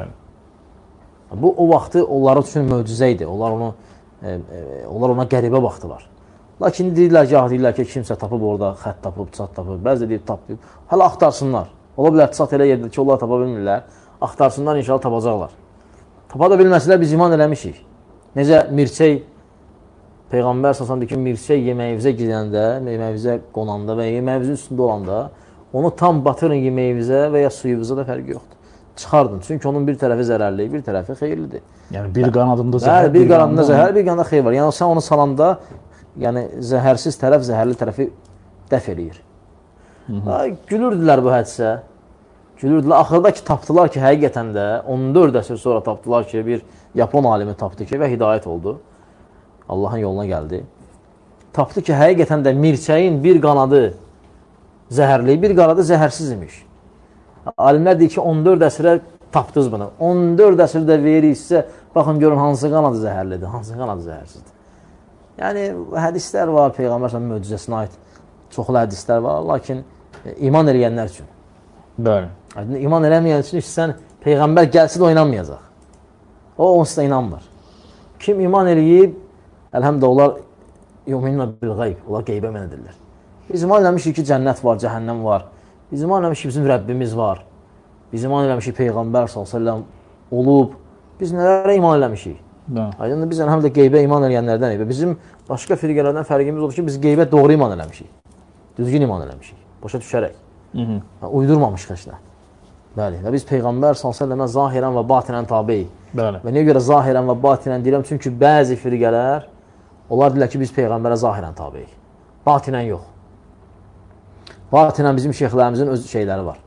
Bəli. Bu, o vaxtı onlar üçün möcüzə idi, onlar onu E, e, onlar ona qəribə baxdılar. Lakin deyirlər ki, deyirlər ki, kimsə tapıb orada xət tapıb, çat tapıb, bəzi deyib tapıb. Hələ axtarsınlar. Ola bilər çat elə yerdir ki, onlar tapa bilmirlər. Axtarsınlar, inşallah tapacaqlar. Tapa da bilməsələr biz iman eləmişik. Necə Mirçək, Peyğəmbər sallallahu ki, Mirçək yeməyinizə gidəndə, yeməyinizə qonanda və yeməyinizin üstündə olanda onu tam batırın yeməyinizə və ya suyunuza da fərqi yoxdur. Çıxardın. Çünki onun bir tərəfi zərərli, bir tərəfi xeyirlidir. Yəni bir qanadında zəhər, bir qanadında zəhər, bir qanadında xeyir var. Yəni sən onu salanda, yəni zəhərsiz tərəf zəhərli tərəfi dəf eləyir. Gülürdülər bu hədisə. Gülürdülər. Axırda ki, tapdılar ki, həqiqətən də on dörd əsr sonra tapdılar ki, bir Yapon alimi tapdı ki və hidayət oldu. Allahın yoluna gəldi. Tapdı ki, həqiqətən də mirçəyin bir qanadı zəhərli, bir qanadı zəhərsiz imiş. Alimlər deyir ki, on dörd əsrə tapdınız bunu. on dörd əsrdə verir sizə, baxın görün hansı qanadı zəhərlidir, hansı qanadı zəhərsizdir. Yəni, hədislər var, Peyğəmbər sallallahu möcüzəsinə aid çoxlu hədislər var, lakin e, iman eləyənlər üçün. Bəli. İman eləməyən üçün sən Peyğəmbər gəlsin oynanmayacaq. O, onsuz da inanmır. Kim iman eləyib, əlhəmdə onlar yuminə bil qayb, onlar qeybə mən edirlər. Biz iman eləmişik ki, cənnət var, cəhənnəm var. Biz iman eləmişik ki, bizim Rəbbimiz var. Biz iman eləmişik Peyğəmbər sallallahu əleyhi və səlləm olub. Biz nələrə iman eləmişik? Aydındır, biz həm də qeybə iman eləyənlərdən idi. Bizim başqa firqələrdən fərqimiz odur ki, biz qeybə doğru iman eləmişik. Düzgün iman eləmişik. Başa düşərək. Hı -hı. Uydurmamışıq heç nə. Bəli. Və biz Peyğəmbər sallallahu əleyhi və səlləmə zahirən və batinən tabeyik. Bəli. Və niyə görə zahirən və batinən deyirəm? Çünki bəzi firqələr onlar deyirlər ki, biz Peyğəmbərə zahirən tabeyik. Batinən yox. Batinən bizim şeyxlərimizin öz şeyləri var.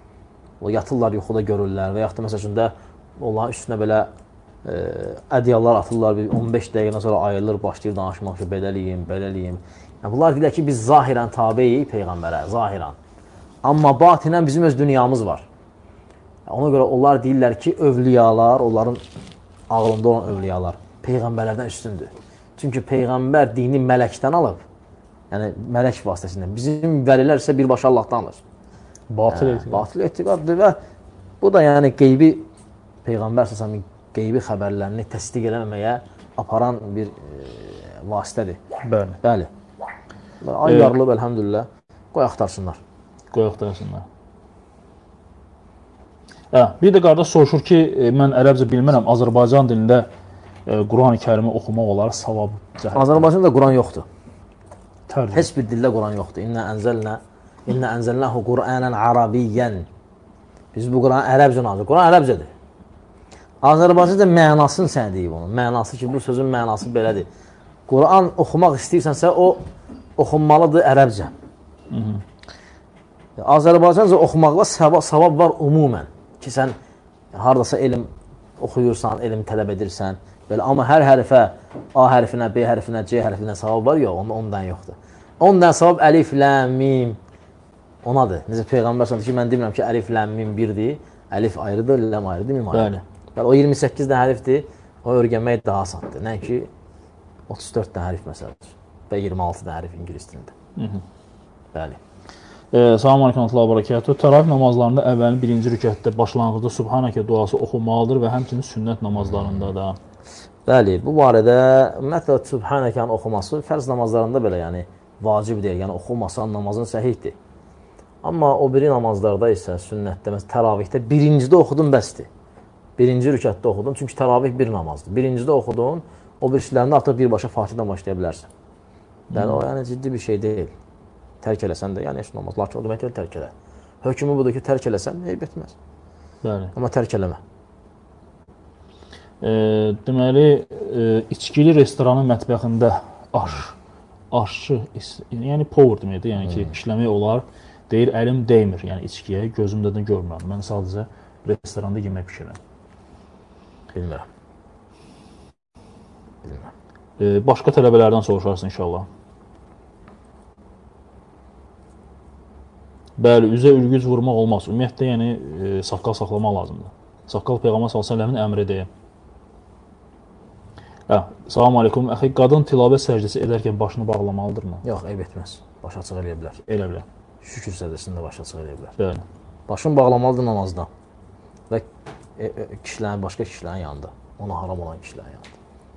O yatırlar, yuxuda görürlər və yaxud da məsəl üçün də onların üstünə belə e, ədyallar atırlar, on beş dəqiqədən sonra ayrılır, başlayır danışmaq ki, beləliyim, beləliyim. Yəni, bunlar deyirlər ki, biz zahirən tabeyik Peyğəmbərə, zahirən. Amma batinən bizim öz dünyamız var. Ona görə onlar deyirlər ki, övliyalar, onların ağlında olan övliyalar Peyğəmbərlərdən üstündür. Çünki Peyğəmbər dini mələkdən alıb, yəni mələk vasitəsində. Bizim vəlilər isə birbaşa Allahdan alır. Batıl etiqad. Batıl etiqaddır və bu da yəni qeybi, Peyğəmbər səsəmin qeybi xəbərlərini təsdiq eləməməyə aparan bir e, vasitədir. Bəli. Bəli. Ay yarılıb, əlhəmdülillah. Qoy axtarsınlar. Qoy axtarsınlar. Hə, bir də qardaş soruşur ki, mən ərəbcə bilmirəm, Azərbaycan dilində e, Quran-ı Kərimi oxumaq olar, savab cəhətdən. Azərbaycanda Quran yoxdur. Tərcümə. Heç bir dildə Quran yoxdur. İnnə ənzəlnə İnnə ənzəlnəhu Qur'anən Arabiyyən. Biz bu Quran ərəbcə nazır. Quran ərəbcədir. Azərbaycanda mənasını sən deyib onun. Mənası ki, bu sözün mənası belədir. Quran oxumaq istəyirsənsə, o oxunmalıdır ərəbcə. Hı -hı. Azərbaycanca oxumaqla savab, savab var umumən. Ki, sən haradasa elm oxuyursan, elm tələb edirsən. Belə, amma hər hərfə, A hərfinə, B hərfinə, C hərfinə savab var, yox, onda ondan yoxdur. Ondan savab əlif, ləm, mim onadır. Necə Peyğəmbər sallallahu ki, mən demirəm ki, əlif, ləm, mim birdir, əlif ayrıdır, ləm ayrıdır, mim ayrıdır. Bəli. O iyirmi səkkiz dən hərfdir, o öyrənmək daha asandır. Nə ki, otuz dörd dən hərf məsələdir və iyirmi altı dən hərf ingilis dilində. Bəli. E, Salam aleykum, Allah barakatuhu. Təravih namazlarında əvvəlin birinci rükətdə başlanğıcda Subhanəkə duası oxunmalıdır və həmçinin sünnət namazlarında da. Bəli, bu barədə ümumiyyətlə Sübhanəkənin oxuması fərz namazlarında belə, yəni vacib deyil, yəni oxumasan namazın səhihdir. Amma o biri namazlarda isə sünnətdə, məsələn, təravihdə birincidə oxudun bəsdir. Birinci rükətdə oxudun, çünki təravih bir namazdır. Birincidə oxudun, o birisilərində artıq birbaşa Fatihədən başlaya bilərsən. Bəli, o yəni ciddi bir şey deyil. Tərk eləsən də, yəni heç namaz, lakin o demək deyil, tərk elə. Hökmü budur ki, tərk eləsən, eyb etməz. Bəli. Amma tərk eləmə. E, deməli, e, içkili restoranın mətbəxində aş, aşçı, yəni power deməkdir, yəni ki, işləmək olar. Deyir, əlim deymir, yəni içkiyə, gözümdə də görmürəm. Mən sadəcə restoranda yemək pişirəm. Bilmirəm. Bilmirəm. E, başqa tələbələrdən soruşarsın inşallah. Bəli, üzə ülgüc vurmaq olmaz. Ümumiyyətlə, yəni, e, saqqal saxlamaq lazımdır. Saqqal Peyğəmbər sallallahu əleyhi və səlləmin əmridir. Hə, salam aleykum. Əxi, qadın tilavət səcdəsi edərkən başını bağlamalıdırmı? Yox, eyb etməz. Baş açıq eləyə bilər. Elə bilər. Şükür səcdəsində baş açıq eləyə bilər. Bəli. Başını bağlamalıdır namazda və e, e, kişilərin, başqa kişilərin yanında. Ona haram olan kişilərin yanında.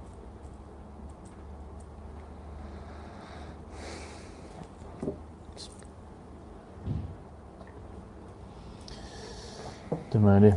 Deməli,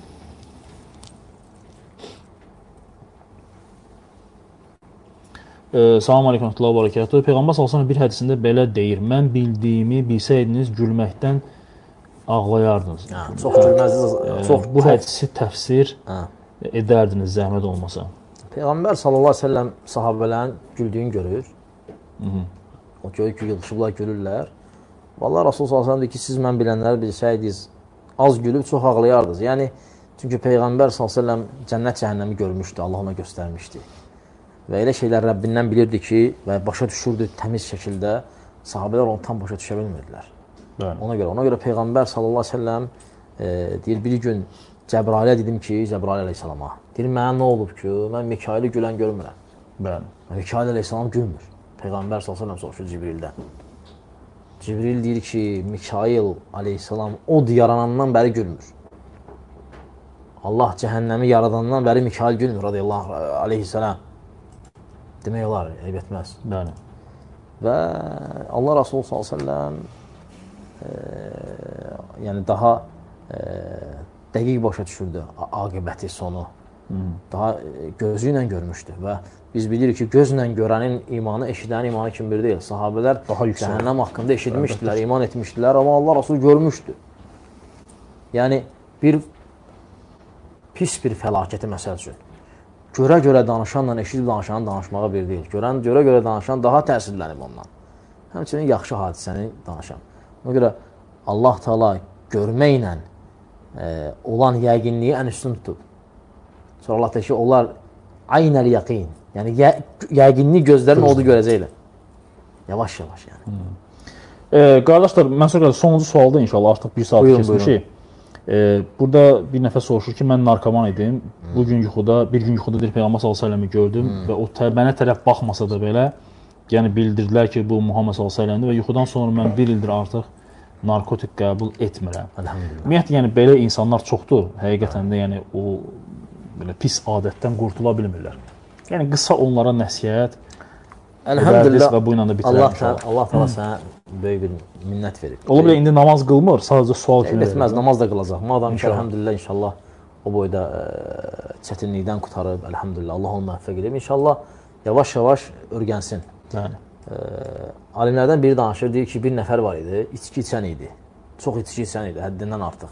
e, salam aleykum, rahmetullah və bərəkatuhu. Peyğəmbər sallallahu əleyhi və səlləm bir hədisində belə deyir: mən bildiyimi bilsəydiniz, gülməkdən ağlayardınız. Hə, çox gülməzdiniz. E, çox, bu çox... hədisi təfsir hə. edərdiniz, zəhmət olmasa. Peyğəmbər sallallahu əleyhi və səlləm sahabələrin güldüyünü görür. Hı -hı. O görür ki, yılışıblar, gülürlər. Vallahi Rasul sallallahu əleyhi və səlləm deyir ki, siz mən bilənləri bilsəydiniz, az gülüb çox ağlayardınız. Yəni, çünki Peyğəmbər sallallahu əleyhi və səlləm cənnət cəhənnəmi görmüşdü, Allah ona göstərmişdi. Və elə şeylər Rəbbindən bilirdi ki, və başa düşürdü təmiz şəkildə, sahabələr onu tam başa düşə bilmirdilər. Bəli. Ona görə, ona görə Peyğəmbər sallallahu əleyhi və səlləm e, deyir, bir gün Cəbrailə dedim ki, Cəbrail əleyhissalama, deyir, mənə nə olub ki, mən Mikaili gülən görmürəm. Bəli. Mikail əleyhissalam gülmür. Peyğəmbər sallallahu əleyhi və səlləm soruşur Cibrildən. Cibril deyir ki, Mikail aleyhissalam od yaranandan bəri gülmür. Allah cəhənnəmi yaradandan bəri Mikail gülmür, radiyallahu aleyhissalam. Demək olar, eyb etməz. Bəli. Və Allah Rasulü sallallahu əleyhi və səlləm e, yəni daha e, dəqiq başa düşürdü aqibəti, sonu. Hı. Daha e, gözü ilə görmüşdü və biz bilirik ki, gözlə görənin imanı, eşidənin imanı kimi bir deyil. Sahabələr cəhənnəm haqqında eşitmişdilər, iman etmişdilər, amma Allah Rasulü görmüşdü. Yəni, bir pis bir fəlakəti məsəl üçün. Görə-görə danışanla eşidib danışanın danışmağa bir deyil. Görən, görə-görə danışan daha təsirlənib ondan. Həmçinin yaxşı hadisəni danışan. Ona görə Allah Teala görməklə e, olan yəqinliyi ən üstün tutub. Sonra Allah deyir ki, onlar aynəl yəqin. Yəni, yə, yəqinli gözlərin olduğu görəcəklər. Yavaş-yavaş, yəni. Hmm. E, qardaşlar, mən sonra sonuncu sualda inşallah artıq bir saat keçmişik. E, burada bir nəfər soruşur ki, mən narkoman idim. Hmm. Bugün yuxuda, bir gün yuxuda bir Peyğəmbər sallallahu əleyhi və səlləmi gördüm hmm. və o mənə tərəf baxmasa da belə, yəni bildirdilər ki, bu Muhammed sallallahu əleyhi və səlləmdir və yuxudan sonra mən bir ildir artıq narkotik qəbul etmirəm. Ümumiyyətlə, yəni belə insanlar çoxdur. Həqiqətən də yəni o belə pis adətdən qurtula bilmirlər. Yəni qısa onlara nəsihət edərdiniz və bu ilə də bitirək inşallah. Allah təala sənə böyük bir minnət verir. Ola bilər indi namaz qılmır, sadəcə sual kimi. Etməz, namaz da qılacaq. Madam ki, əlhəmdülillah inşallah o boyda ə, çətinlikdən qutarıb, əlhəmdülillah Allah onu müvəffəq edib. İnşallah yavaş-yavaş örgənsin. Yəni ə, alimlərdən biri danışır, deyir ki, bir nəfər var idi, içki içən idi. Çox içki içən idi, həddindən artıq.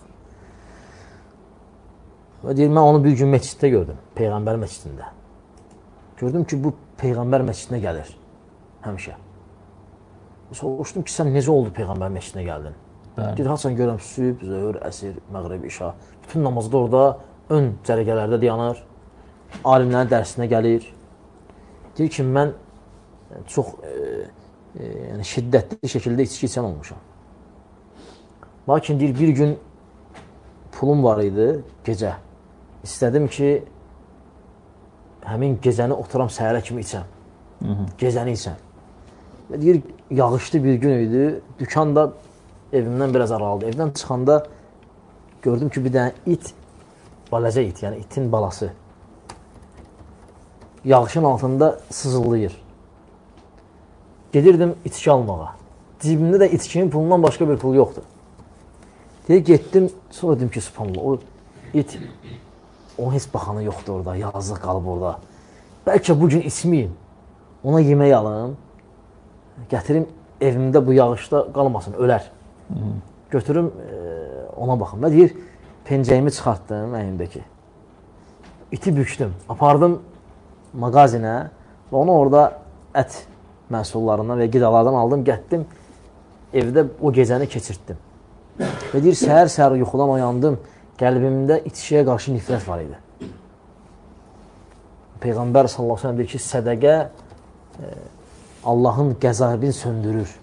Və deyir, mən onu bir gün məsciddə gördüm, Peyğəmbər məscidində. Gördüm ki, bu Peyğəmbər məscidinə gəlir, həmişə. Soruşdum ki, sən necə oldu Peyğəmbər məscidinə gəldin? Deyir, haçan görəm, sübh, zöhr, əsir, məğrib, işa. Bütün namazda orada ön cərəgələrdə dayanır, alimlərin dərsinə gəlir. Deyir ki, mən çox e, e, yəni şiddətli şəkildə içki içən olmuşam. Lakin deyir, bir gün pulum var idi gecə. İstədim ki, həmin gecəni oturam səhərə kimi içəm. Hı -hı. Gecəni içəm. Və deyir, yağışlı bir gün idi. Dükan da evimdən biraz aralıdır. Evdən çıxanda gördüm ki, bir dənə it, balaca it, yəni itin balası. yağışın altında sızıldayır. Gedirdim içki almağa. Cibimdə də içkinin pulundan başqa bir pul yoxdur. Deyir, getdim, sonra dedim ki, subhanallah, o it, onun heç baxanı yoxdur orada, yazıq qalıb orada. Bəlkə bugün içməyim, ona yemək alım, gətirim evimdə bu yağışda qalmasın, ölər. Hı. Götürüm, e, ona baxım. Və deyir, pencəyimi çıxartdım əynimdəki. İti bükdüm, apardım mağazinə və onu orada ət məhsullarından və qidalardan aldım, gətdim, evdə o gecəni keçirtdim. Və deyir, səhər-səhər yuxudan oyandım, qəlbimdə içkiyə qarşı nifrət var idi. Peyğəmbər sallallahu əleyhi və səlləm deyir ki, sədəqə e, Allahın qəzəbini söndürür.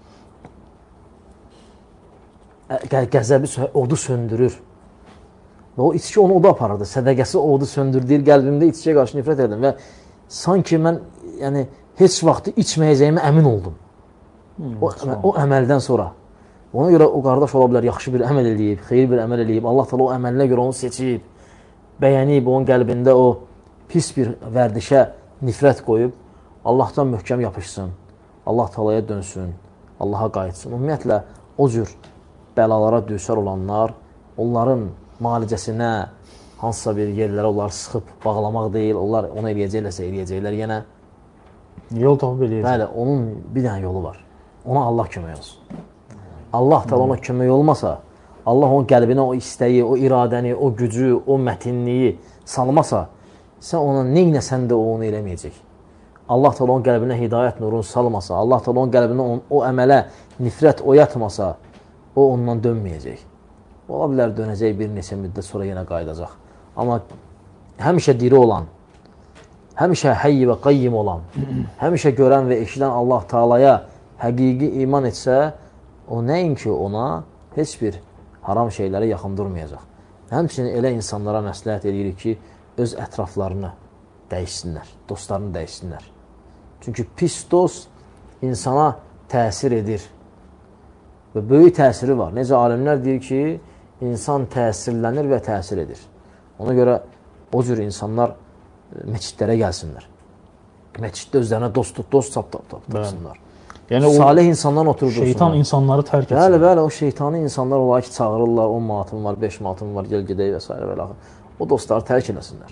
Qəzəbi, odu söndürür. Və o içki onu oda aparırdı. Sədəqəsi odu söndürdür. Qəlbimdə içkiyə qarşı nifrət edim. Və sanki mən yəni, heç vaxtı içməyəcəyimə əmin oldum. Hmm, o, əmə, o əməldən sonra. Ona görə o qardaş ola bilər, yaxşı bir əməl eləyib, xeyir bir əməl eləyib. Allah təala o əməlinə görə onu seçib, bəyənib, onun qəlbində o pis bir vərdişə nifrət qoyub, Allahdan möhkəm yapışsın, Allah taalaya dönsün, Allaha qayıtsın. Ümumiyyətlə, o cür bəlalara düçar olanlar, onların müalicəsinə, hansısa bir yerlərə onları sıxıb bağlamaq deyil, onlar onu eləyəcəklərsə eləyəcəklər yenə. Yol tapıb eləyəcək. Bəli, onun bir dənə yolu var. Ona Allah kömək olsun. Allah da ona kömək olmasa, Allah onun qəlbinə o istəyi, o iradəni, o gücü, o mətinliyi salmasa, sən ona neynəsən də o onu eləməyəcək. Allah da onun qəlbinə hidayət nurunu salmasa, Allah da onun qəlbinə on, o əmələ nifrət oyatmasa, o ondan dönməyəcək. Ola bilər, dönəcək bir neçə müddət sonra yenə qayıdacaq. Amma həmişə diri olan, həmişə həyy və qayyim olan, həmişə görən və eşidən Allah Taalaya həqiqi iman etsə, o nəinki ona heç bir haram şeylərə yaxın durmayacaq. Həmçinin elə insanlara məsləhət edirik ki, öz ətraflarını dəyişsinlər, dostlarını dəyişsinlər. Çünki pis dost insana təsir edir və böyük təsiri var. Necə alimlər deyir ki, insan təsirlənir və təsir edir. Ona görə o cür insanlar məscidlərə gəlsinlər. Məsciddə özlərinə dost tut, dost tap tap tap tapsınlar. Yəni, salih insandan oturdursunlar. Şeytan insanları tərk etsin. Bəli, bəli, o şeytanı insanlar olar ki, çağırırlar, on manatım var, beş manatım var, gel gedək və s. və o dostları tərk eləsinlər.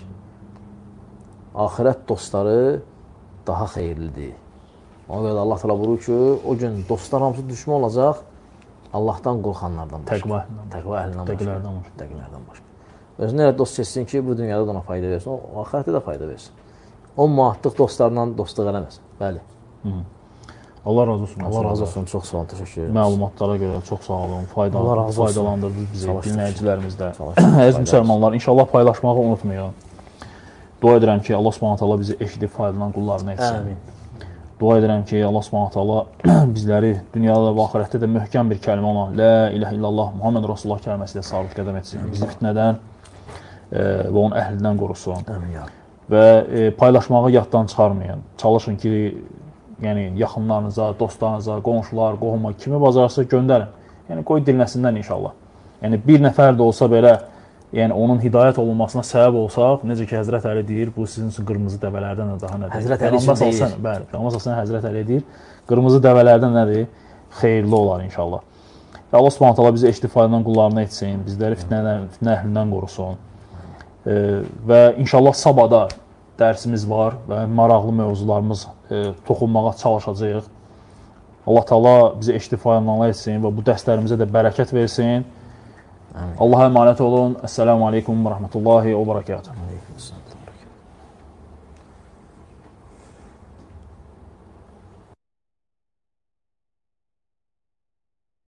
Ahirət dostları daha xeyirlidir. Ona görə Allah təala buyurur ki, o gün dostlar hamısı düşmən olacaq, Allahdan qorxanlardan başqa. Təqva. Təqva əhlindən başqa. Təqlərdən başqa. Özünə elə dost seçsin ki, bu dünyada da ona fayda versin, o ahirətdə də fayda versin. on manatlıq dostlarla dostluq eləməsin. Bəli. Hı. Allah razı olsun. Allah razı olsun. Çox sağ olun. Təşəkkür ederiz. Məlumatlara görə çox sağ olun. Faydalı, faydalandırdınız bizi, dinləyicilərimiz də. Əziz müsəlmanlar, inşallah paylaşmağı unutmayın. Dua edirəm ki, Allah Subhanahu taala bizi eşidib faydalan qullarına etsin. Amin. Dua edirəm ki, Allah Subhanahu taala bizləri dünyada və axirətdə də möhkəm bir kəlmə olan La ilahe illallah Muhammed Rasulullah kəlməsi ilə sabit qədəm etsin. Bizi fitnədən e, və onun əhlindən qorusun. Amin. Və e, paylaşmağı yaddan çıxarmayın. Çalışın ki, yəni yaxınlarınıza, dostlarınıza, qonşular, qohuma kimi bacarsa göndərin. Yəni qoy dinləsinlər inşallah. Yəni bir nəfər də olsa belə, yəni onun hidayət olunmasına səbəb olsaq, necə ki Həzrət Əli deyir, bu sizin üçün qırmızı dəvələrdən də daha nədir? Həzrət Əli üçün deyir. Bəli, Peyğəmbər sallallahu Həzrət Əli deyir, qırmızı dəvələrdən nədir? Xeyirli olar inşallah. Və Allah Subhanahu taala bizi eşidib faydalan qullarına etsin, bizləri fitnədən, fitnə əhlindən qorusun. E, və inşallah sabahda dərsimiz var və maraqlı mövzularımız e, toxunmağa çalışacağıq. Allah Taala bizi eşidib faydalananlar etsin və bu dərslərimizə də bərəkət versin. Amin. Allaha əmanət olun. Əssəlamu aleykum və rəhmətullahi və bərəkatuhu.